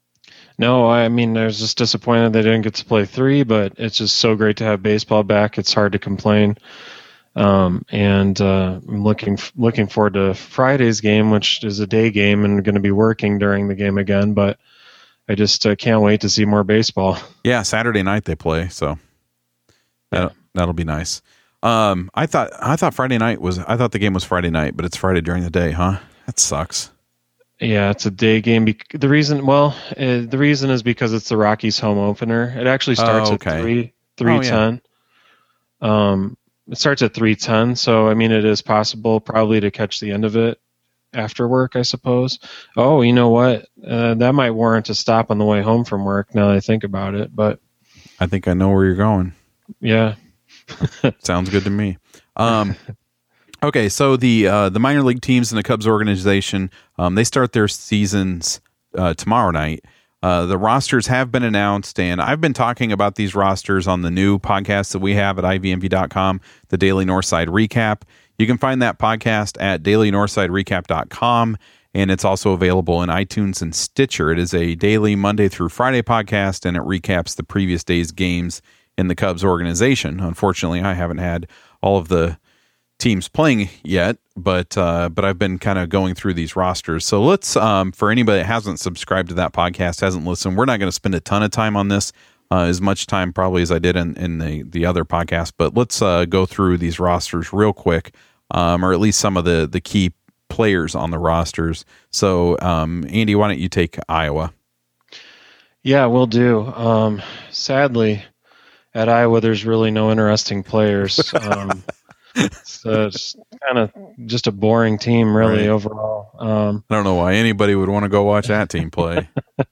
No, I mean, I was just disappointed they didn't get to play three, but it's just so great to have baseball back. It's hard to complain. Um, and uh, I'm looking looking forward to Friday's game, which is a day game, and going to be working during the game again. But I just uh, can't wait to see more baseball. Yeah, Saturday night they play, so that, Yeah. that'll be nice. Um, I thought I thought Friday night was I thought the game was Friday night, but it's Friday during the day, huh? That sucks. Yeah, it's a day game. Bec- The reason, well, uh, the reason is because it's the Rockies' home opener. It actually starts Oh, okay. at three three Oh, yeah. ten. Um, it starts at three ten. So I mean, it is possible probably to catch the end of it after work, I suppose. Oh, you know what? Uh, that might warrant a stop on the way home from work. Now that I think about it, but I think I know where you're going. yeah, Sounds good to me. Um, okay, so the uh, the minor league teams in the Cubs organization, um, they start their seasons uh, tomorrow night. Uh, the rosters have been announced, and I've been talking about these rosters on the new podcast that we have at I V M V dot com, the Daily Northside Recap. You can find that podcast at daily northside recap dot com, and it's also available in iTunes and Stitcher. It is a daily Monday through Friday podcast, and it recaps the previous day's games in the Cubs organization. Unfortunately, I haven't had all of the teams playing yet, but uh, but I've been kind of going through these rosters. So let's, um, for anybody that hasn't subscribed to that podcast, hasn't listened, we're not going to spend a ton of time on this, uh, as much time probably as I did in, in the, the other podcast, but let's uh, go through these rosters real quick, um, or at least some of the, the key players on the rosters. So, um, Andy, why don't you take Iowa? yeah, we'll do. Um, sadly, at Iowa, there's really no interesting players. Um, it's uh, it's kind of just a boring team, really, Right. overall. Um, I don't know why anybody would want to go watch that team play.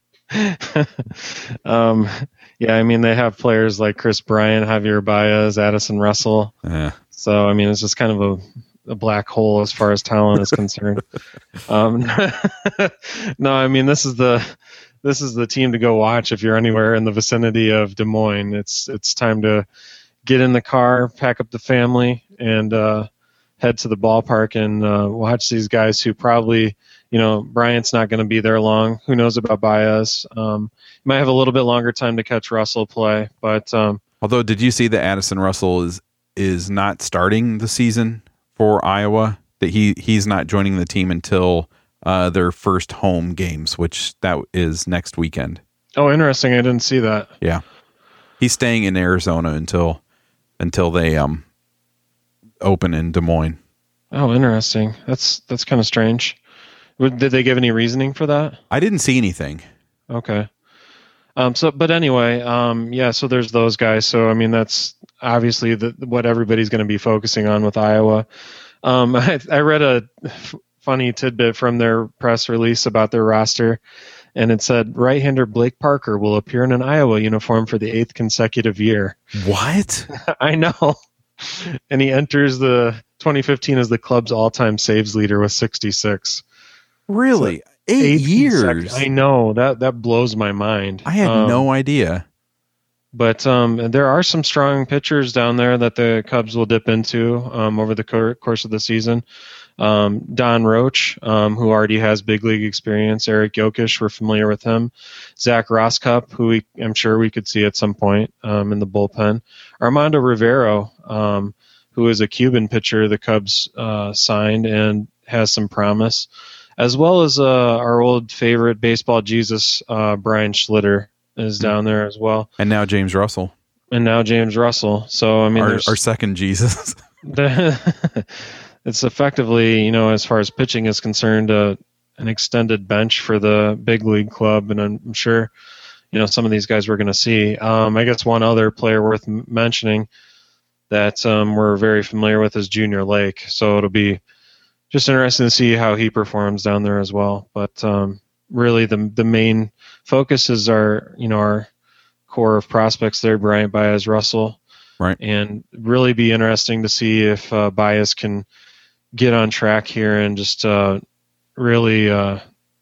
um, yeah, I mean, they have players like Chris Bryant, Javier Baez, Addison Russell. Yeah. So, I mean, it's just kind of a, a black hole as far as talent is concerned. Um, no, I mean, this is the this is the team to go watch if you're anywhere in the vicinity of Des Moines. It's it's time to get in the car, pack up the family, and uh, head to the ballpark and uh, watch these guys who probably, you know, Bryant's not going to be there long. Who knows about Baez? Um, you might have a little bit longer time to catch Russell play, but um, Although, did you see that Addison Russell is is not starting the season for Iowa? That he he's not joining the team until uh, their first home games, which that is next weekend. oh, interesting. I didn't see that. Yeah, he's staying in Arizona until until they um open in Des Moines. Oh, interesting. That's that's kind of strange. Would- Did they give any reasoning for that? I didn't see anything. Okay. Um, so, but anyway, um, yeah, so there's those guys. So, I mean, that's obviously the, what everybody's going to be focusing on with Iowa. Um, I, I read a f- funny tidbit from their press release about their roster, and it said right-hander Blake Parker will appear in an Iowa uniform for the eighth consecutive year. What? I know. And he enters the twenty fifteen as the club's all-time saves leader with sixty-six. Really? Eight Eighth years? consec- I know. That that blows my mind. I had Um, no idea. But um, there are some strong pitchers down there that the Cubs will dip into um, over the cor- course of the season. Um, Don Roach, um, who already has big league experience. Eric Jokic, we're familiar with him. Zach Roskup, who we, I'm sure we could see at some point um, in the bullpen. Armando Rivero, um, who is a Cuban pitcher the Cubs uh, signed and has some promise, as well as uh, our old favorite baseball Jesus, uh, Brian Schlitter, is down there as well. And now James Russell. And now James Russell. So, I mean, our, there's our second Jesus. It's effectively, you know, as far as pitching is concerned, uh, an extended bench for the big league club. And I'm sure, you know, some of these guys we're going to see. Um, I guess one other player worth m- mentioning that um, we're very familiar with is Junior Lake. So it'll be just interesting to see how he performs down there as well. But um, really the the main focus is our, you know, our core of prospects there, Bryant, Baez, Russell. Right. And really be interesting to see if uh, Baez can get on track here and just uh, really, uh,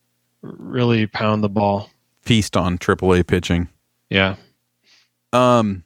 really pound the ball. Feast on triple A pitching. Yeah. Um,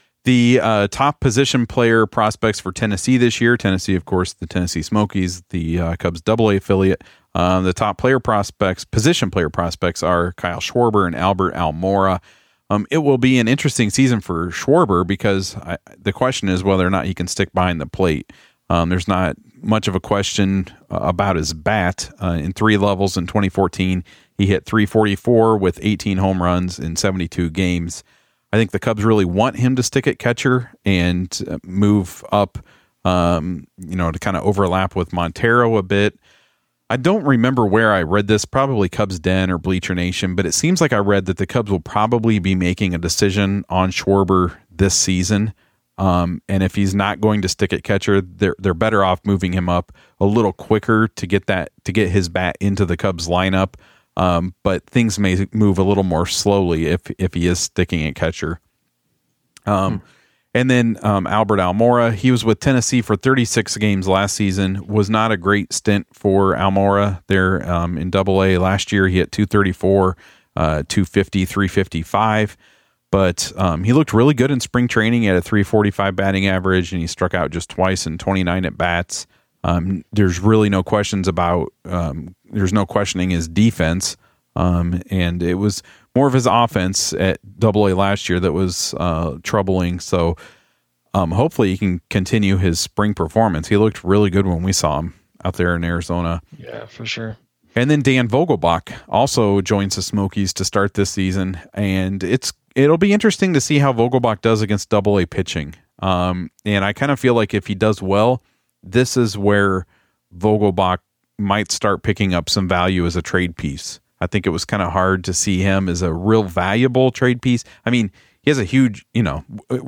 the uh, top position player prospects for Tennessee this year. Tennessee, of course, the Tennessee Smokies, the uh, Cubs Double A affiliate. Uh, the top player prospects, position player prospects, are Kyle Schwarber and Albert Almora. Um, it will be an interesting season for Schwarber because I, the question is whether or not he can stick behind the plate. Um, there's not much of a question uh, about his bat. Uh, in three levels in twenty fourteen, he hit three forty-four with eighteen home runs in seventy-two games. I think the Cubs really want him to stick at catcher and uh, move up, um, you know, to kind of overlap with Montero a bit. I don't remember where I read this, probably Cubs Den or Bleacher Nation, but it seems like I read that the Cubs will probably be making a decision on Schwarber this season. Um, and if he's not going to stick at catcher, they're they're better off moving him up a little quicker to get that to get his bat into the Cubs lineup. Um, but things may move a little more slowly if if he is sticking at catcher. Um, hmm. And then um, Albert Almora, he was with Tennessee for thirty-six games last season. Was not a great stint for Almora there um, in Double A last year. He hit two thirty-four, uh, two fifty, three fifty-five. But um, he looked really good in spring training. He had a three forty-five batting average, and he struck out just twice in twenty-nine at bats. Um, there's really no questions about. Um, there's no questioning his defense, um, and it was more of his offense at Double A last year that was uh, troubling. So um, hopefully he can continue his spring performance. He looked really good when we saw him out there in Arizona. Yeah, for sure. And then Dan Vogelbach also joins the Smokies to start this season, and it's it'll be interesting to see how Vogelbach does against Double A pitching. Um, and I kind of feel like if he does well, this is where Vogelbach might start picking up some value as a trade piece. I think it was kind of hard to see him as a real valuable trade piece. I mean, he has a huge, you know,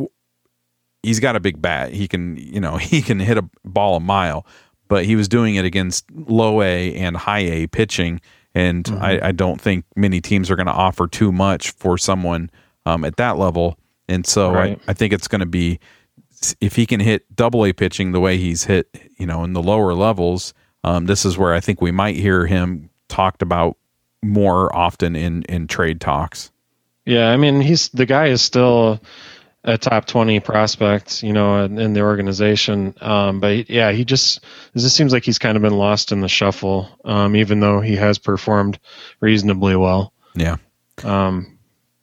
he's got a big bat. He can, you know, he can hit a ball a mile, but he was doing it against low A and high A pitching. And mm-hmm. I, I don't think many teams are going to offer too much for someone um, at that level. And so right. I, I think it's going to be, if he can hit Double A pitching the way he's hit, you know, in the lower levels, um, this is where I think we might hear him talked about more often in, in trade talks. Yeah, I mean, he's the guy is still a top twenty prospect, you know, in, in the organization. Um, but yeah, he just it just seems like he's kind of been lost in the shuffle, um, even though he has performed reasonably well. Yeah. Um,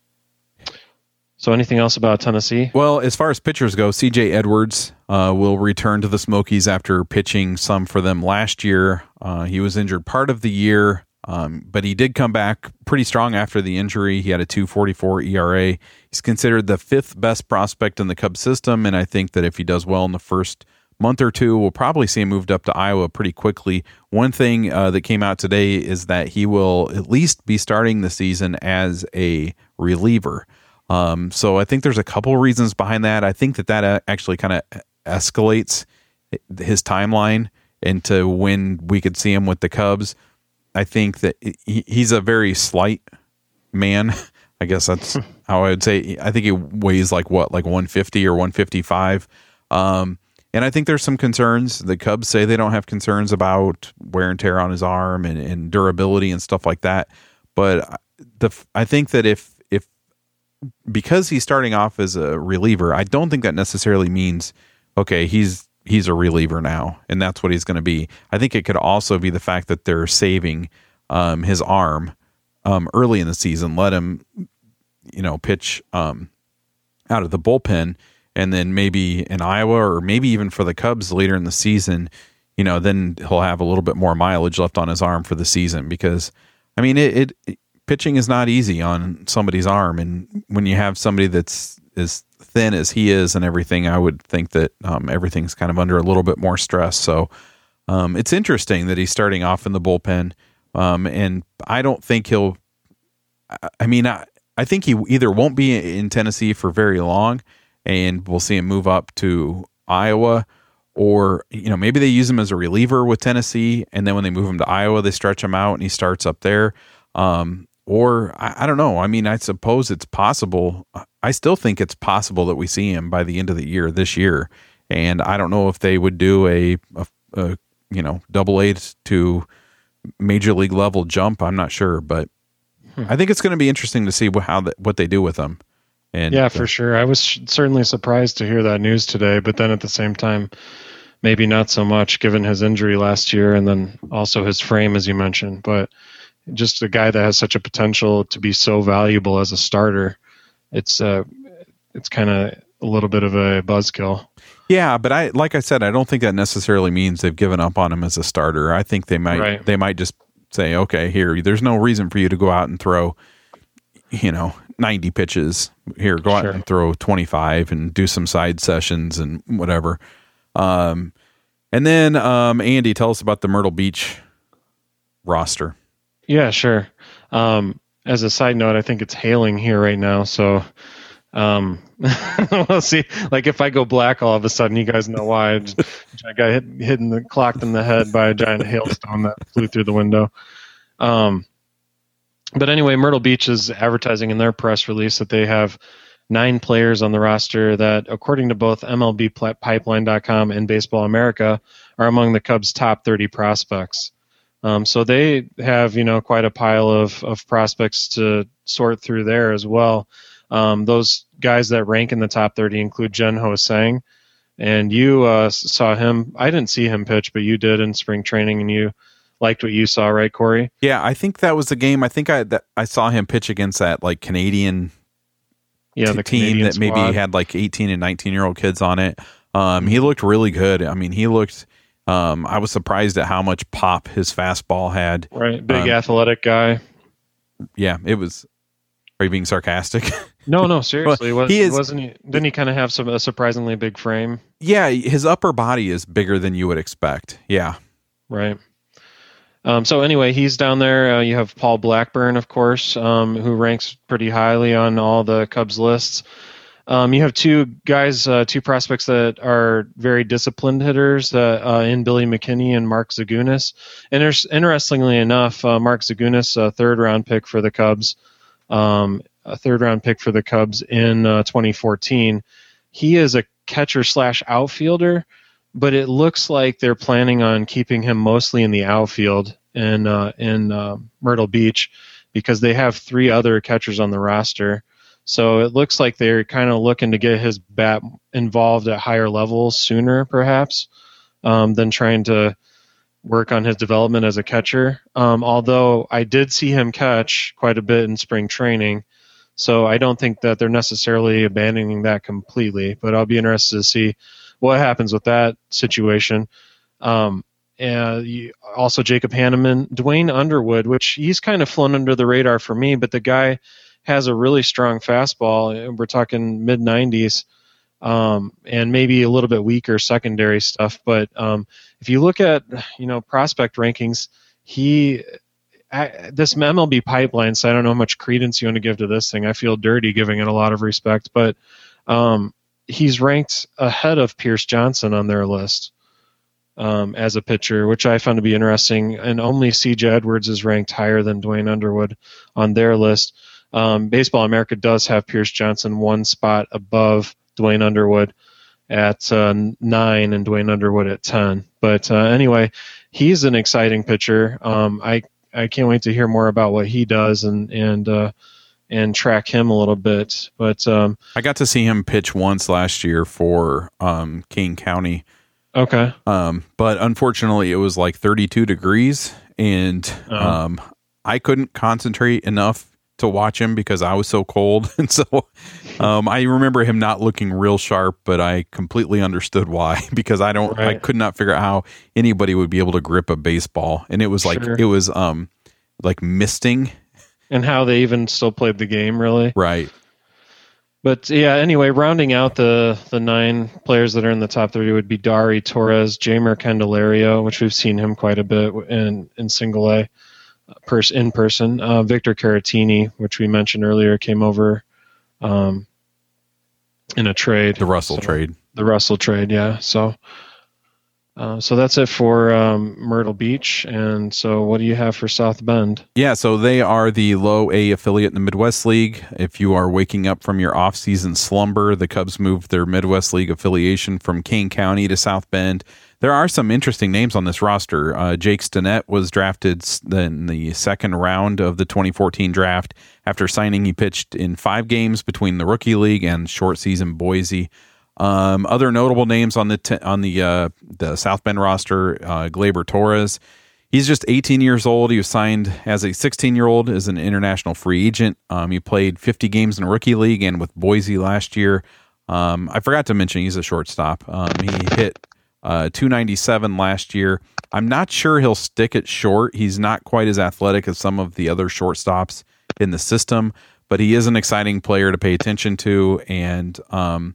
so anything else about Tennessee? Well, as far as pitchers go, C J Edwards uh, will return to the Smokies after pitching some for them last year. Uh, he was injured part of the year. Um, but he did come back pretty strong after the injury. He had a two forty-four E R A. He's considered the fifth best prospect in the Cubs system, and I think that if he does well in the first month or two, we'll probably see him moved up to Iowa pretty quickly. One thing uh, that came out today is that he will at least be starting the season as a reliever. Um, so I think there's a couple reasons behind that. I think that that actually kind of escalates his timeline into when we could see him with the Cubs. I think that he, he's a very slight man. I guess that's how I would say. I think he weighs like what, like one fifty or one fifty-five. Um, and I think there's some concerns. The Cubs say they don't have concerns about wear and tear on his arm and, and durability and stuff like that. But the I think that if if because he's starting off as a reliever, I don't think that necessarily means okay, he's he's a reliever now, and that's what he's going to be. I think it could also be the fact that they're saving um, his arm um, early in the season, let him, you know, pitch um, out of the bullpen, and then maybe in Iowa or maybe even for the Cubs later in the season, you know, then he'll have a little bit more mileage left on his arm for the season. Because, I mean, it, it, it pitching is not easy on somebody's arm, and when you have somebody that's as thin as he is and everything, I would think that um, everything's kind of under a little bit more stress. So um, it's interesting that he's starting off in the bullpen, um, and I don't think he'll. I mean, I, I think he either won't be in Tennessee for very long, and we'll see him move up to Iowa, or, you know, maybe they use him as a reliever with Tennessee, and then when they move him to Iowa, they stretch him out and he starts up there. Um, or I, I don't know. I mean, I suppose it's possible. I still think it's possible that we see him by the end of the year this year. And I don't know if they would do a, a, a you know, double A to major league level jump. I'm not sure, but hmm. I think it's going to be interesting to see how the, what they do with him. And yeah, for uh, sure. I was certainly surprised to hear that news today, but then at the same time, maybe not so much given his injury last year and then also his frame, as you mentioned. But just a guy that has such a potential to be so valuable as a starter, it's uh, it's kind of a little bit of a buzzkill. Yeah, but I like I said, I don't think that necessarily means they've given up on him as a starter. I think they might right. they might just say, okay, here, there's no reason for you to go out and throw, you know, ninety pitches. Here, go out sure. and throw twenty-five and do some side sessions and whatever. Um, and then um, Andy, tell us about the Myrtle Beach roster. Yeah, sure. Um, as a side note, I think it's hailing here right now, so um, we'll see. Like if I go black all of a sudden, you guys know why. I, just, I got hit, hit in the, clocked in the head by a giant hailstone that flew through the window. Um, but anyway, Myrtle Beach is advertising in their press release that they have nine players on the roster that, according to both M L B Pipeline dot com and Baseball America, are among the Cubs' top thirty prospects. Um, so they have, you know, quite a pile of, of prospects to sort through there as well. Um, those guys that rank in the top thirty include Jen-Ho Tseng, and you uh, saw him. I didn't see him pitch, but you did in spring training, and you liked what you saw, right, Corey? Yeah, I think that was the game. I think I that I saw him pitch against that like Canadian yeah, the team Canadian that maybe squad. had like eighteen and nineteen year old kids on it. Um, he looked really good. I mean, he looked. Um, I was surprised at how much pop his fastball had. Right, big um, athletic guy. Yeah, it was. Are you being sarcastic? No, no, seriously. well, was, he is, wasn't he? Didn't he kind of have some a surprisingly big frame? Yeah, his upper body is bigger than you would expect. Yeah, right. Um, so anyway, he's down there. Uh, you have Paul Blackburn, of course, um, who ranks pretty highly on all the Cubs lists. Um, you have two guys, uh, two prospects that are very disciplined hitters uh, uh, in Billy McKinney and Mark Zagunis. And there's, interestingly enough, uh, Mark Zagunis, a third-round pick for the Cubs, um, a third-round pick for the Cubs in uh, twenty fourteen. He is a catcher slash outfielder, but it looks like they're planning on keeping him mostly in the outfield in uh, in uh, Myrtle Beach because they have three other catchers on the roster. So it looks like they're kind of looking to get his bat involved at higher levels sooner, perhaps, um, than trying to work on his development as a catcher. Um, although I did see him catch quite a bit in spring training, so I don't think that they're necessarily abandoning that completely. But I'll be interested to see what happens with that situation. Um, and you, also Jacob Hanneman, Dwayne Underwood, which he's kind of flown under the radar for me, but the guy has a really strong fastball. We're talking mid nineties, um, and maybe a little bit weaker secondary stuff. But um, if you look at, you know, prospect rankings, he I, this M L B Pipeline, so I don't know how much credence you want to give to this thing. I feel dirty giving it a lot of respect, but um, he's ranked ahead of Pierce Johnson on their list um, as a pitcher, which I found to be interesting. And only C J Edwards is ranked higher than Dwayne Underwood on their list. Um, Baseball America does have Pierce Johnson one spot above Dwayne Underwood at uh, nine and Dwayne Underwood at ten. But uh, anyway, he's an exciting pitcher. Um, I I can't wait to hear more about what he does and and uh, and track him a little bit. But um, I got to see him pitch once last year for um, King County. Okay. Um, but unfortunately, it was like thirty-two degrees, and Oh. um, I couldn't concentrate enough to watch him because I was so cold. And so um, I remember him not looking real sharp, but I completely understood why, because I don't, Right. I could not figure out how anybody would be able to grip a baseball. And it was like, Sure. it was um, like misting. And how they even still played the game, really. Right. But yeah, anyway, rounding out the the nine players that are in the top thirty would be Dari, Torres, Jamer Candelario, which we've seen him quite a bit in in single A, pers- in person. Uh, Victor Caratini, which we mentioned earlier, came over um, in a trade. The Russell So- trade. The Russell trade, yeah. So, uh, so that's it for um, Myrtle Beach. And so, what do you have for South Bend? Yeah, so they are the low A affiliate in the Midwest League. If you are waking up from your off-season slumber, the Cubs moved their Midwest League affiliation from Kane County to South Bend. There are some interesting names on this roster. Uh, Jake Stinnett was drafted s- in the second round of the twenty fourteen draft. After signing, he pitched in five games between the Rookie League and short season Boise. Um, other notable names on the t- on the uh, the South Bend roster: uh, Gleyber Torres. He's just eighteen years old. He was signed as a sixteen-year-old as an international free agent. Um, he played fifty games in the Rookie League and with Boise last year. Um, I forgot to mention he's a shortstop. Um, he hit uh, two ninety-seven last year. I'm not sure he'll stick it short. He's not quite as athletic as some of the other shortstops in the system, but he is an exciting player to pay attention to. And um,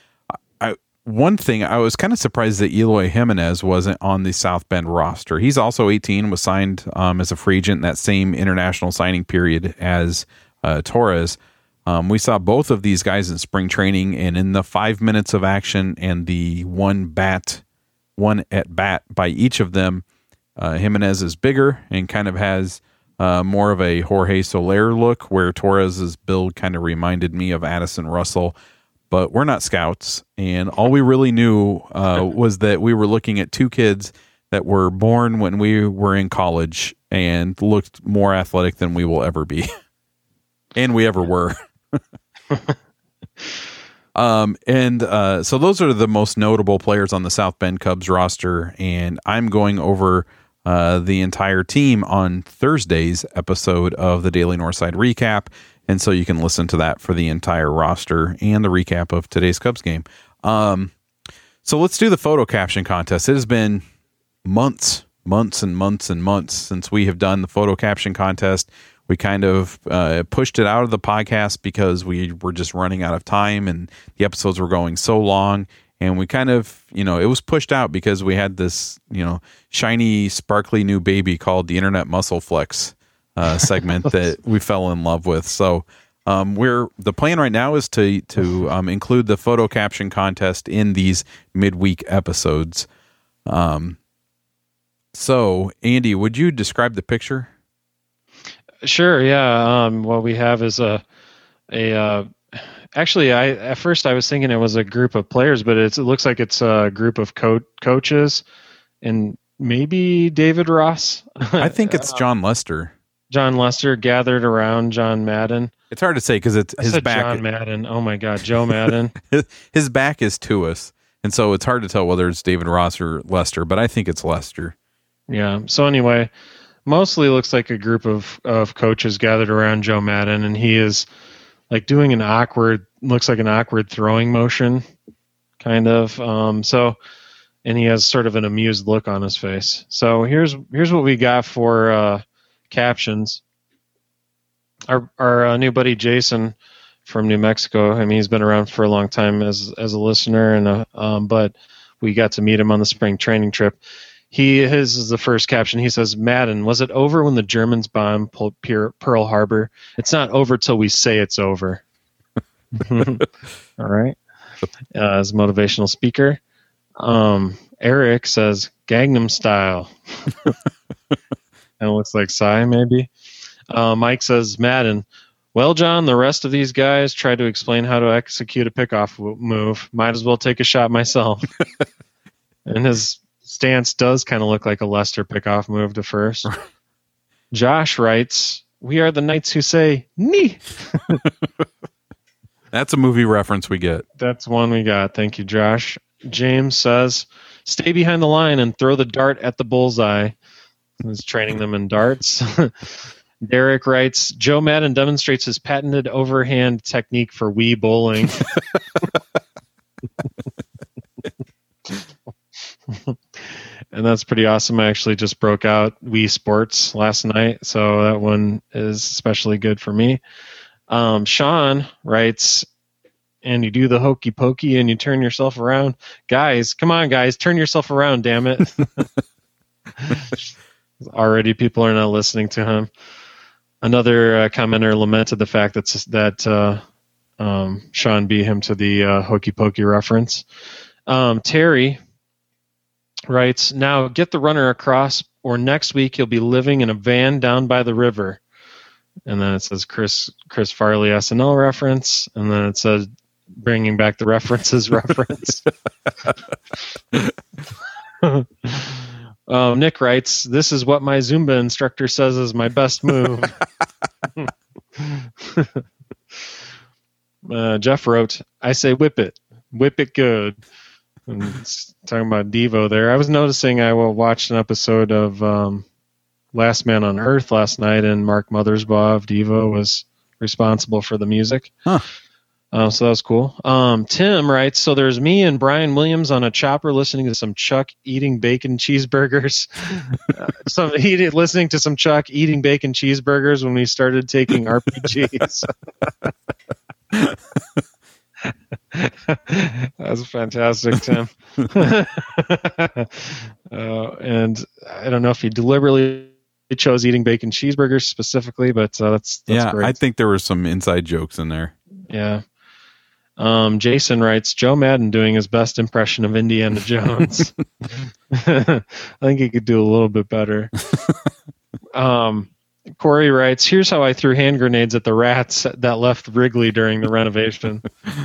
I, one thing, I was kind of surprised that Eloy Jimenez wasn't on the South Bend roster. He's also eighteen, was signed um, as a free agent in that same international signing period as uh, Torres. Um, we saw both of these guys in spring training, and in the five minutes of action and the one bat, one at bat by each of them, uh, Jimenez is bigger and kind of has uh, more of a Jorge Soler look, where Torres's build kind of reminded me of Addison Russell. But we're not scouts, and all we really knew uh, was that we were looking at two kids that were born when we were in college and looked more athletic than we will ever be, and we ever were. um, and uh, so those are the most notable players on the South Bend Cubs roster, and I'm going over uh, the entire team on Thursday's episode of the Daily Northside Recap. And so you can listen to that for the entire roster and the recap of today's Cubs game. Um, so let's do the photo caption contest. It has been months, months and months and months since we have done the photo caption contest. We kind of uh, pushed it out of the podcast because we were just running out of time and the episodes were going so long. And we kind of, you know, it was pushed out because we had this, you know, shiny, sparkly new baby called the Internet Muscle Flex Uh, segment that we fell in love with. So um, we're the plan right now is to to um, include the photo caption contest in these midweek episodes. Um, so Andy, would you describe the picture? Sure. Yeah. Um, what we have is a a uh, actually, I at first I was thinking it was a group of players, but it's, it looks like it's a group of co- coaches and maybe David Ross. I think it's John Lester. John Lester gathered around John Madden. It's hard to say because it's I his said back. John Madden. Oh my God, Joe Madden. his, his back is to us, and so it's hard to tell whether it's David Ross or Lester. But I think it's Lester. Yeah. So anyway, mostly looks like a group of of coaches gathered around Joe Madden, and he is like doing an awkward, looks like an awkward throwing motion, kind of. Um, so, and he has sort of an amused look on his face. So here's here's what we got for uh, captions. Our our uh, new buddy Jason from New Mexico. I mean, he's been around for a long time as as a listener, and uh, um, but we got to meet him on the spring training trip. He his is the first caption. He says, "Madden, was it over when the Germans bombed Pearl Harbor? It's not over till we say it's over." All right. Uh, as a motivational speaker, um, Eric says, "Gangnam Style." And it looks like Psy, maybe. Uh, Mike says, "Madden, well, John, the rest of these guys tried to explain how to execute a pickoff w- move. Might as well take a shot myself." And his stance does kind of look like a Lester pickoff move to first. Josh writes, "We are the knights who say, knee." That's a movie reference we get. That's one we got. Thank you, Josh. James says, Stay behind the line and throw the dart at the bullseye. He's training them in darts. Derek writes, Joe Madden demonstrates his patented overhand technique for Wii bowling. And that's pretty awesome. I actually just broke out Wii Sports last night, so that one is especially good for me. Um, Sean writes, and you do the hokey pokey and you turn yourself around. Guys, come on, guys, turn yourself around, damn it. Already people are not listening to him. Another uh, commenter lamented the fact that, that uh, um, Sean beat him to the uh, hokey pokey reference. Um, Terry writes, now get the runner across, or next week you'll be living in a van down by the river. And then it says Chris Chris Farley S N L reference, and then it says bringing back the references reference. um, Nick writes, this is what my Zumba instructor says is my best move. uh, Jeff wrote, I say whip it. Whip it good. And it's talking about Devo there. I was noticing I watched an episode of um, Last Man on Earth last night, and Mark Mothersbaugh of Devo was responsible for the music. Huh. Uh, so that was cool. Um, Tim writes, so there's me and Brian Williams on a chopper listening to some Chuck eating bacon cheeseburgers. uh, some eating, listening to some Chuck eating bacon cheeseburgers when we started taking R P Gs. That's fantastic, Tim. uh, and I don't know if he deliberately chose eating bacon cheeseburgers specifically, but uh, that's, that's yeah, great. I think there were some inside jokes in there. Yeah. Um, Jason writes, Joe Madden doing his best impression of Indiana Jones. I think he could do a little bit better. um, Corey writes, here's how I threw hand grenades at the rats that left Wrigley during the renovation.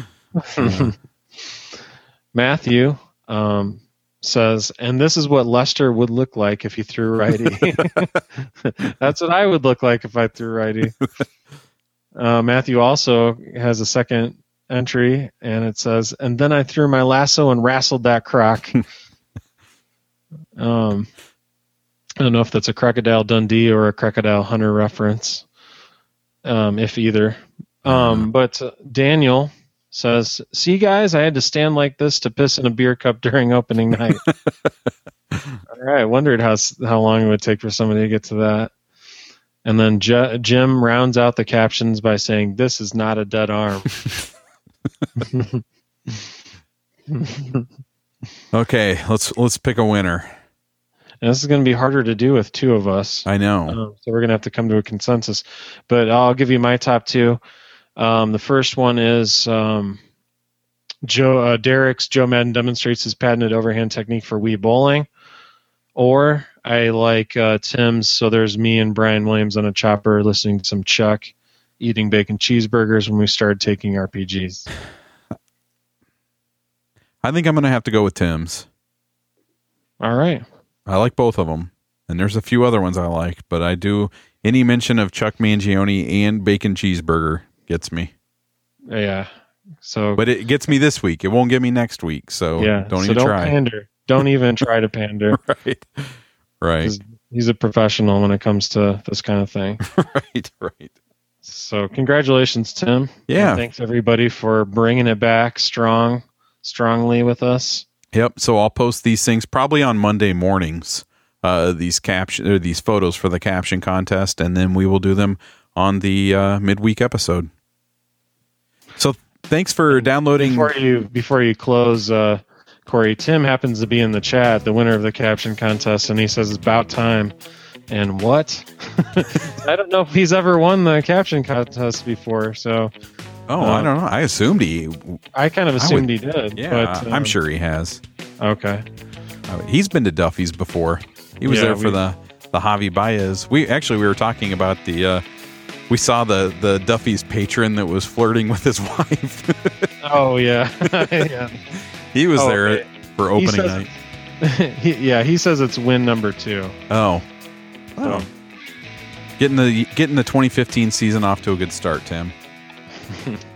Matthew um, says, and this is what Lester would look like if he threw righty. That's what I would look like if I threw righty. Uh, Matthew also has a second entry, and it says, and then I threw my lasso and wrestled that croc. um, I don't know if that's a Crocodile Dundee or a Crocodile Hunter reference, um, if either. Um, but uh, Daniel says, see, guys, I had to stand like this to piss in a beer cup during opening night. All right, I wondered how how long it would take for somebody to get to that. And then J- Jim rounds out the captions by saying, this is not a dead arm. Okay, let's let's pick a winner. And this is going to be harder to do with two of us. I know. Um, so we're going to have to come to a consensus. But I'll give you my top two. Um, the first one is um, Joe uh, Derek's Joe Madden demonstrates his patented overhand technique for Wii bowling. Or I like uh, Tim's, so there's me and Brian Williams on a chopper listening to some Chuck eating bacon cheeseburgers when we started taking R P Gs. I think I'm going to have to go with Tim's. All right. I like both of them. And there's a few other ones I like, but I do, any mention of Chuck Mangione and bacon cheeseburger gets me. Yeah. So, but it gets me this week. It won't get me next week. So yeah, don't so even don't try. pander. Don't even try to pander. Right. Right. He's a professional when it comes to this kind of thing. Right. Right. So congratulations, Tim. Yeah. And thanks everybody for bringing it back strong, strongly with us. Yep. So I'll post these things probably on Monday mornings. Uh, these caption or these photos for the caption contest, and then we will do them on the uh, midweek episode. So thanks for downloading. Before you before you close, uh, Corey, Tim happens to be in the chat, the winner of the caption contest, and he says it's about time. And what? I don't know if he's ever won the caption contest before. So, oh, uh, I don't know. I assumed he. I kind of assumed would, he did. Yeah, but, um, I'm sure he has. Okay. Uh, he's been to Duffy's before. He was yeah, there for we, the the Javi Baez. We actually we were talking about the. Uh, we saw the the Duffy's patron that was flirting with his wife. Oh yeah, yeah. He was oh, there okay. for opening says, night. he, yeah, he says it's win number two. Oh. Oh. So. Getting the getting the twenty fifteen season off to a good start, Tim.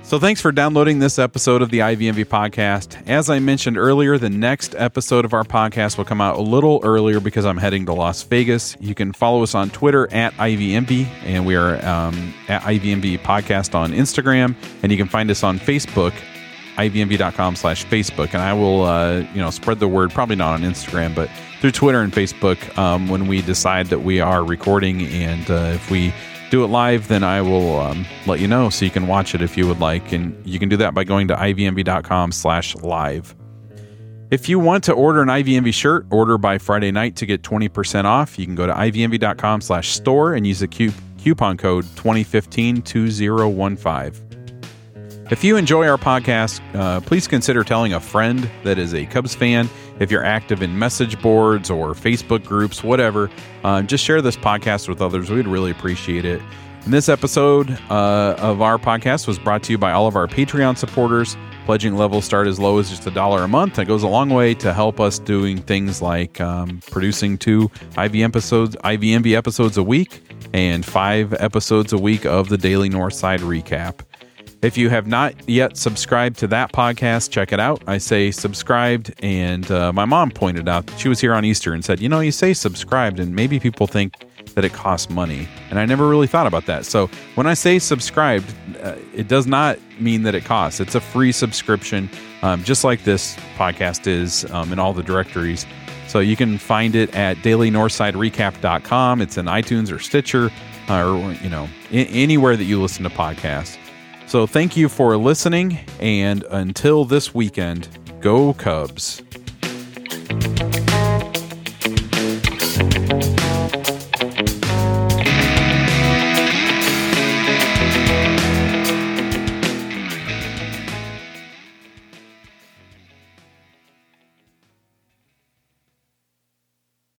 So thanks for downloading this episode of the I V M V podcast. As I mentioned earlier, the next episode of our podcast will come out a little earlier because I'm heading to Las Vegas. You can follow us on Twitter at I V M V, and we are um, at I V M V podcast on Instagram, and you can find us on Facebook, I V M V dot com slash Facebook. And I will, uh, you know, spread the word, probably not on Instagram, but through Twitter and Facebook um, when we decide that we are recording. And uh, if we do it live, then I will um, let you know so you can watch it if you would like. And you can do that by going to I V M V dot com slash live. If you want to order an I V M V shirt, order by Friday night to get twenty percent off. You can go to I V M V dot com slash store and use the cu- coupon code twenty fifteen two zero one five. If you enjoy our podcast, uh, please consider telling a friend that is a Cubs fan. If you're active in message boards or Facebook groups, whatever, uh, just share this podcast with others. We'd really appreciate it. And this episode uh, of our podcast was brought to you by all of our Patreon supporters. Pledging levels start as low as just a dollar a month. It goes a long way to help us doing things like um, producing two I V M episodes, I V M V episodes a week and five episodes a week of the Daily Northside Recap. If you have not yet subscribed to that podcast, check it out. I say subscribed, and uh, my mom pointed out that she was here on Easter and said, you know, you say subscribed, and maybe people think that it costs money. And I never really thought about that. So when I say subscribed, uh, it does not mean that it costs. It's a free subscription, um, just like this podcast is um, in all the directories. So you can find it at daily northside recap dot com. It's in iTunes or Stitcher, uh, or, you know, I- anywhere that you listen to podcasts. So thank you for listening, and until this weekend, go Cubs.